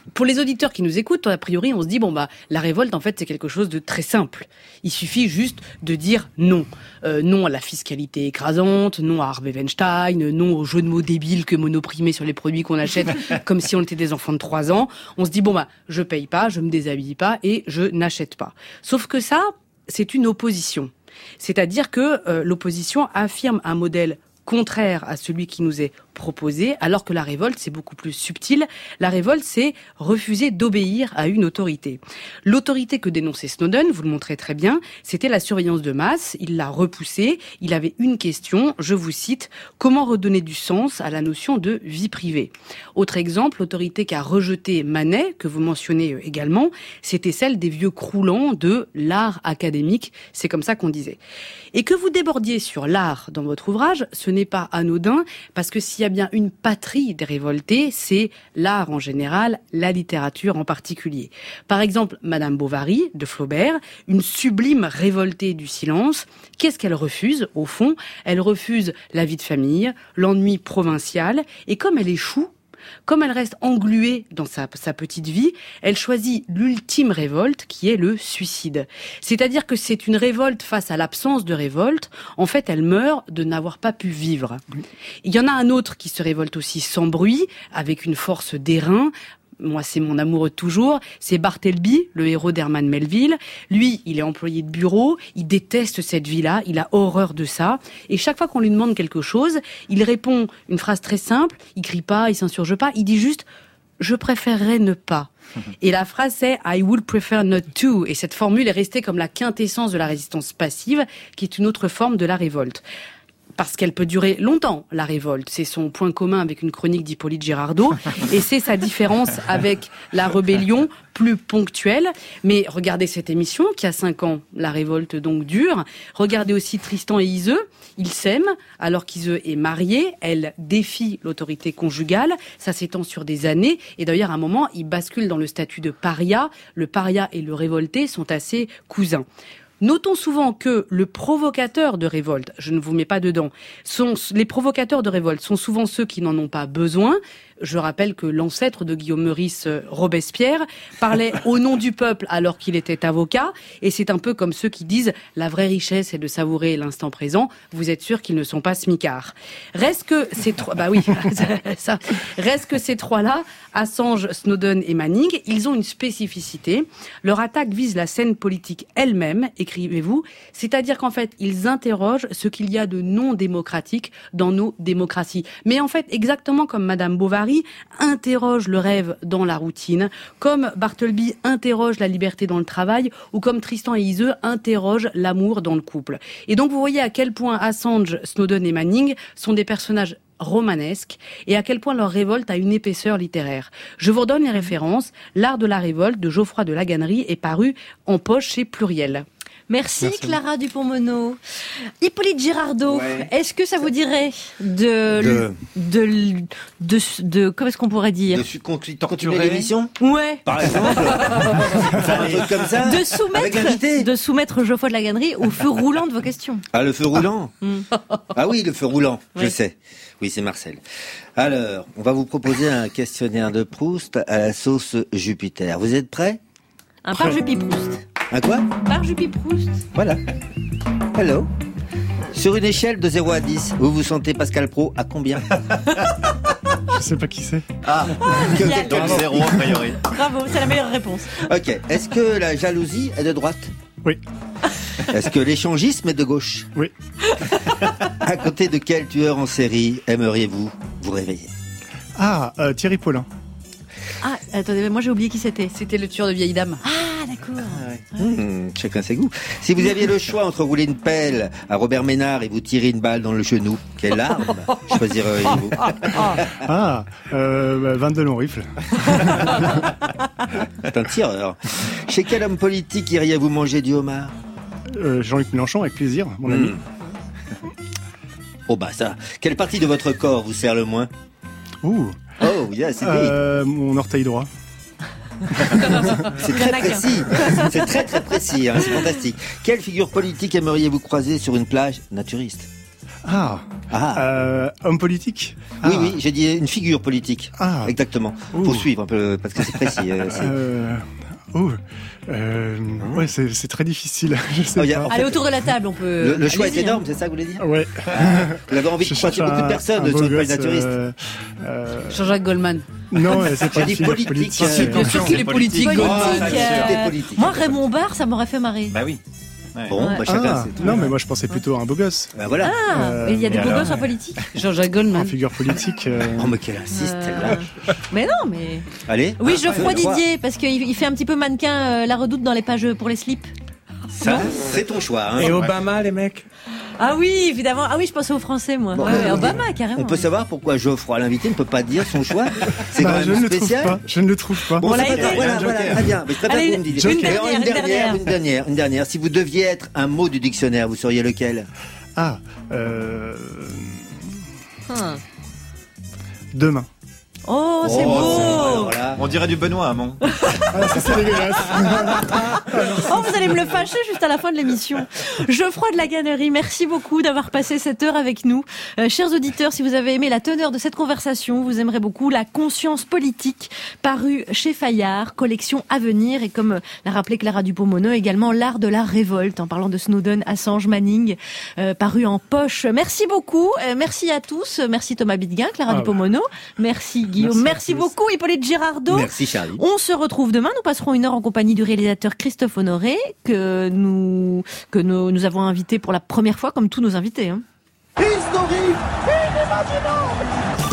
Speaker 15: Pour les auditeurs qui nous écoutent, a priori, on se dit, bon, bah, la révolte, en fait, c'est quelque chose de très simple. Il suffit juste de dire non. Euh, non à la fiscalité écrasante, non à Harvey Weinstein, non aux jeux de mots débiles que monoprimés sur les produits qu'on achète comme si on était des enfants de trois ans. On se dit, bon, bah, je paye pas, je me déshabille pas et je n'achète pas. Sauf que ça, c'est une opposition. C'est-à-dire que euh, l'opposition affirme un modèle contraire à celui qui nous est proposé, alors que la révolte, c'est beaucoup plus subtil. La révolte, c'est refuser d'obéir à une autorité. L'autorité que dénonçait Snowden, vous le montrez très bien, c'était la surveillance de masse. Il l'a repoussée. Il avait une question, je vous cite, « Comment redonner du sens à la notion de vie privée ?» Autre exemple, l'autorité qui a rejeté Manet, que vous mentionnez également, c'était celle des vieux croulants de l'art académique. C'est comme ça qu'on disait. Et que vous débordiez sur l'art dans votre ouvrage, ce n'est pas anodin, parce que s'il y a bien une patrie des révoltés, c'est l'art en général, la littérature en particulier. Par exemple, Madame Bovary, de Flaubert, une sublime révoltée du silence. Qu'est-ce qu'elle refuse, au fond ? Elle refuse la vie de famille, l'ennui provincial, et comme elle échoue, comme elle reste engluée dans sa, sa petite vie, elle choisit l'ultime révolte qui est le suicide. C'est-à-dire que c'est une révolte face à l'absence de révolte. En fait, elle meurt de n'avoir pas pu vivre. Oui. Il y en a un autre qui se révolte aussi sans bruit, avec une force d'airain. Moi, c'est mon amoureux de toujours, c'est Bartleby, le héros d'Herman Melville. Lui, il est employé de bureau, il déteste cette vie-là, il a horreur de ça. Et chaque fois qu'on lui demande quelque chose, il répond une phrase très simple, il crie pas, il s'insurge pas, il dit juste « je préférerais ne pas ». Et la phrase c'est « I would prefer not to ». Et cette formule est restée comme la quintessence de la résistance passive, qui est une autre forme de la révolte. Parce qu'elle peut durer longtemps, la révolte. C'est son point commun avec une chronique d'Hippolyte Girardot. Et c'est sa différence avec la rébellion, plus ponctuelle. Mais regardez cette émission, qui a cinq ans, la révolte donc dure. Regardez aussi Tristan et Iseux. Ils s'aiment, alors qu'Iseux est marié. Elle défie l'autorité conjugale. Ça s'étend sur des années. Et d'ailleurs, à un moment, ils basculent dans le statut de paria. Le paria et le révolté sont assez cousins. Notons souvent que le provocateur de révolte, je ne vous mets pas dedans, sont, les provocateurs de révolte sont souvent ceux qui n'en ont pas besoin. Je rappelle que l'ancêtre de Guillaume Meurice, Robespierre, parlait au nom du peuple alors qu'il était avocat. Et c'est un peu comme ceux qui disent « la vraie richesse est de savourer l'instant présent ». Vous êtes sûr qu'ils ne sont pas smicards. Reste que ces trois... Bah oui, ça. Reste que ces trois-là, Assange, Snowden et Manning, ils ont une spécificité. Leur attaque vise la scène politique elle-même, écrivez-vous. C'est-à-dire qu'en fait, ils interrogent ce qu'il y a de non démocratique dans nos démocraties. Mais en fait, exactement comme Madame Bovary, interroge le rêve dans la routine, comme Bartleby interroge la liberté dans le travail, ou comme Tristan et Iseux interrogent l'amour dans le couple. Et donc vous voyez à quel point Assange, Snowden et Manning sont des personnages romanesques et à quel point leur révolte a une épaisseur littéraire. Je vous redonne les références. L'art de la révolte de Geoffroy de Laganerie est paru en poche chez Pluriel.
Speaker 4: Merci, Merci Clara Dupont-Mono. Hippolyte Girardot,
Speaker 5: ouais.
Speaker 4: Est-ce que ça vous dirait de de de, de, de, de comment est-ce qu'on pourrait dire
Speaker 3: de continuer l'émission?
Speaker 4: Ouais.
Speaker 3: Par exemple. Faire un truc comme ça.
Speaker 4: De soumettre de soumettre Geoffroy de Laganerie au feu roulant de vos questions.
Speaker 3: Ah, le feu roulant.
Speaker 4: Ah,
Speaker 3: ah oui, le feu roulant.
Speaker 4: Oui.
Speaker 3: Je sais. Oui, c'est Marcel. Alors, on va vous proposer un questionnaire de Proust à la sauce Jupiter. Vous êtes prêts?
Speaker 4: Un par Jupi-Proust.
Speaker 3: Un quoi?
Speaker 4: Par Jupi-Proust.
Speaker 3: Voilà. Hello. Sur une échelle de zéro à dix, vous vous sentez Pascal Praud à combien?
Speaker 8: Je sais pas qui c'est.
Speaker 3: Ah,
Speaker 4: que, que,
Speaker 5: donc zéro a priori.
Speaker 4: Bravo, c'est la meilleure réponse.
Speaker 3: Ok. Est-ce que la jalousie est de droite?
Speaker 8: Oui.
Speaker 3: Est-ce que l'échangisme est de gauche?
Speaker 8: Oui.
Speaker 3: À côté de quel tueur en série aimeriez-vous vous réveiller?
Speaker 8: Ah, euh, Thierry Paulin.
Speaker 4: Ah, attendez, moi j'ai oublié qui c'était.
Speaker 15: C'était le tueur de vieille dame.
Speaker 4: Ah, d'accord.
Speaker 3: Ah ouais. mmh, chacun ses goûts. Si vous aviez le choix entre rouler une pelle à Robert Ménard et vous tirer une balle dans le genou, quelle arme choisiriez-vous?
Speaker 8: Ah, euh, vingt-deux longs rifles.
Speaker 3: C'est un tireur. Chez quel homme politique iriez-vous manger du homard?
Speaker 8: euh, Jean-Luc Mélenchon, avec plaisir, mon mmh. ami.
Speaker 3: Oh bah ça. Quelle partie de votre corps vous sert le moins?
Speaker 8: Ouh.
Speaker 3: Oh, yeah, c'est
Speaker 8: euh, mon orteil droit.
Speaker 3: C'est très précis. C'est très très précis. Hein, c'est fantastique. Quelle figure politique aimeriez-vous croiser sur une plage naturiste?
Speaker 8: Ah,
Speaker 3: Ah.
Speaker 8: Euh, homme politique.
Speaker 3: Oui,
Speaker 8: Ah.
Speaker 3: oui, j'ai dit une figure politique.
Speaker 8: Ah.
Speaker 3: Exactement.
Speaker 8: Ouh.
Speaker 3: Pour suivre un peu, parce que c'est précis. euh, c'est-
Speaker 8: Euh, oh, euh, ouais, c'est, c'est très difficile. Je sais
Speaker 3: Oh, y a-
Speaker 8: pas.
Speaker 3: en
Speaker 4: Allez,
Speaker 3: fait,
Speaker 4: autour de la table, on peut.
Speaker 3: Le, le choix est
Speaker 4: Allez-y,
Speaker 3: énorme,
Speaker 4: hein.
Speaker 3: c'est ça que vous voulez dire?
Speaker 8: Ouais.
Speaker 3: Vous avez envie de
Speaker 8: Je
Speaker 3: croiser
Speaker 8: cherche
Speaker 3: beaucoup de
Speaker 8: un-
Speaker 3: personnes
Speaker 8: un
Speaker 3: sur
Speaker 8: beau
Speaker 3: une page
Speaker 8: gosse,
Speaker 3: naturiste.
Speaker 8: euh, euh,
Speaker 15: Jean-Jacques Goldman.
Speaker 8: Non, c'est
Speaker 3: J'ai
Speaker 8: pas
Speaker 3: dit
Speaker 8: une figure
Speaker 3: politique.
Speaker 8: politique.
Speaker 3: euh,
Speaker 8: c'est-
Speaker 15: Bien sûr qu'il est politique,
Speaker 4: Politique.
Speaker 15: Goldman.
Speaker 3: C'était
Speaker 4: euh,
Speaker 3: politique.
Speaker 4: Moi, Raymond Barre, ça m'aurait fait marrer.
Speaker 5: Bah oui. Ouais.
Speaker 3: Bon,
Speaker 4: Ouais.
Speaker 3: bah chacun
Speaker 8: Ah,
Speaker 3: c'est tout.
Speaker 8: non, mais moi je pensais plutôt à un beau gosse.
Speaker 3: Bah voilà.
Speaker 4: Ah,
Speaker 8: Euh,
Speaker 4: et il y a des
Speaker 5: et
Speaker 4: beaux
Speaker 5: alors,
Speaker 4: gosses en
Speaker 5: ouais.
Speaker 4: politique.
Speaker 15: Jean-Jacques
Speaker 8: En
Speaker 15: Goldman.
Speaker 8: figure politique. euh,
Speaker 3: Oh, mais quel insiste,
Speaker 4: Euh,
Speaker 3: celle-là.
Speaker 4: Mais non, mais.
Speaker 3: Allez.
Speaker 4: Oui,
Speaker 3: Ah,
Speaker 4: Geoffroy
Speaker 3: je crois.
Speaker 4: Didier, parce qu'il il fait un petit peu mannequin euh, la redoute dans les pages pour les slips.
Speaker 3: Ça, c'est ton choix. Hein.
Speaker 16: Et Obama, les mecs.
Speaker 4: Ah oui, évidemment. Ah oui, je pensais aux Français, moi.
Speaker 3: Bon,
Speaker 4: Ouais,
Speaker 3: euh,
Speaker 4: Obama, carrément.
Speaker 3: On peut savoir pourquoi Geoffroy, l'invité, ne peut pas dire son choix. C'est
Speaker 8: bah,
Speaker 3: quand
Speaker 8: je
Speaker 3: même
Speaker 8: ne le trouve
Speaker 3: spécial.
Speaker 8: pas. Je ne le trouve pas.
Speaker 3: Bon,
Speaker 4: On
Speaker 3: c'est
Speaker 4: l'a
Speaker 3: pas
Speaker 4: aidé.
Speaker 3: grave. Voilà,
Speaker 5: Un
Speaker 3: voilà,
Speaker 5: joker.
Speaker 3: très bien. Mais je préfère
Speaker 4: Allez,
Speaker 3: que vous me disiez.
Speaker 4: une
Speaker 3: Et alors,
Speaker 4: dernière, une dernière.
Speaker 3: une dernière, une dernière. Si vous deviez être un mot du dictionnaire, vous seriez lequel?
Speaker 8: Ah, euh,
Speaker 4: Hum.
Speaker 8: demain.
Speaker 4: Oh, c'est
Speaker 3: Oh,
Speaker 4: beau.
Speaker 3: voilà.
Speaker 5: On dirait du Benoît, mon.
Speaker 8: Ah, ça c'est dégueulasse.
Speaker 4: Oh, vous allez me le fâcher juste à la fin de l'émission. Geoffroy de la Gannerie, merci beaucoup d'avoir passé cette heure avec nous. Euh, chers auditeurs, si vous avez aimé la teneur de cette conversation, vous aimerez beaucoup La conscience politique, paru chez Fayard, collection à venir, et comme l'a rappelé Clara Dupont-Mono, également L'art de la révolte, en parlant de Snowden, Assange, Manning, euh, paru en poche. Merci beaucoup, euh, merci à tous, merci Thomas Bidguin, Clara
Speaker 8: Ah,
Speaker 4: Dupont-Mono, merci Guillaume,
Speaker 8: Merci à
Speaker 4: merci
Speaker 8: tous.
Speaker 4: beaucoup Hippolyte Girardot.
Speaker 3: Merci, Charlie.
Speaker 4: On se retrouve demain. Nous passerons une heure en compagnie du réalisateur Christophe Honoré, que nous, que nous, nous avons invité pour la première fois, comme tous nos invités. Hein.
Speaker 10: Historique, inimaginable.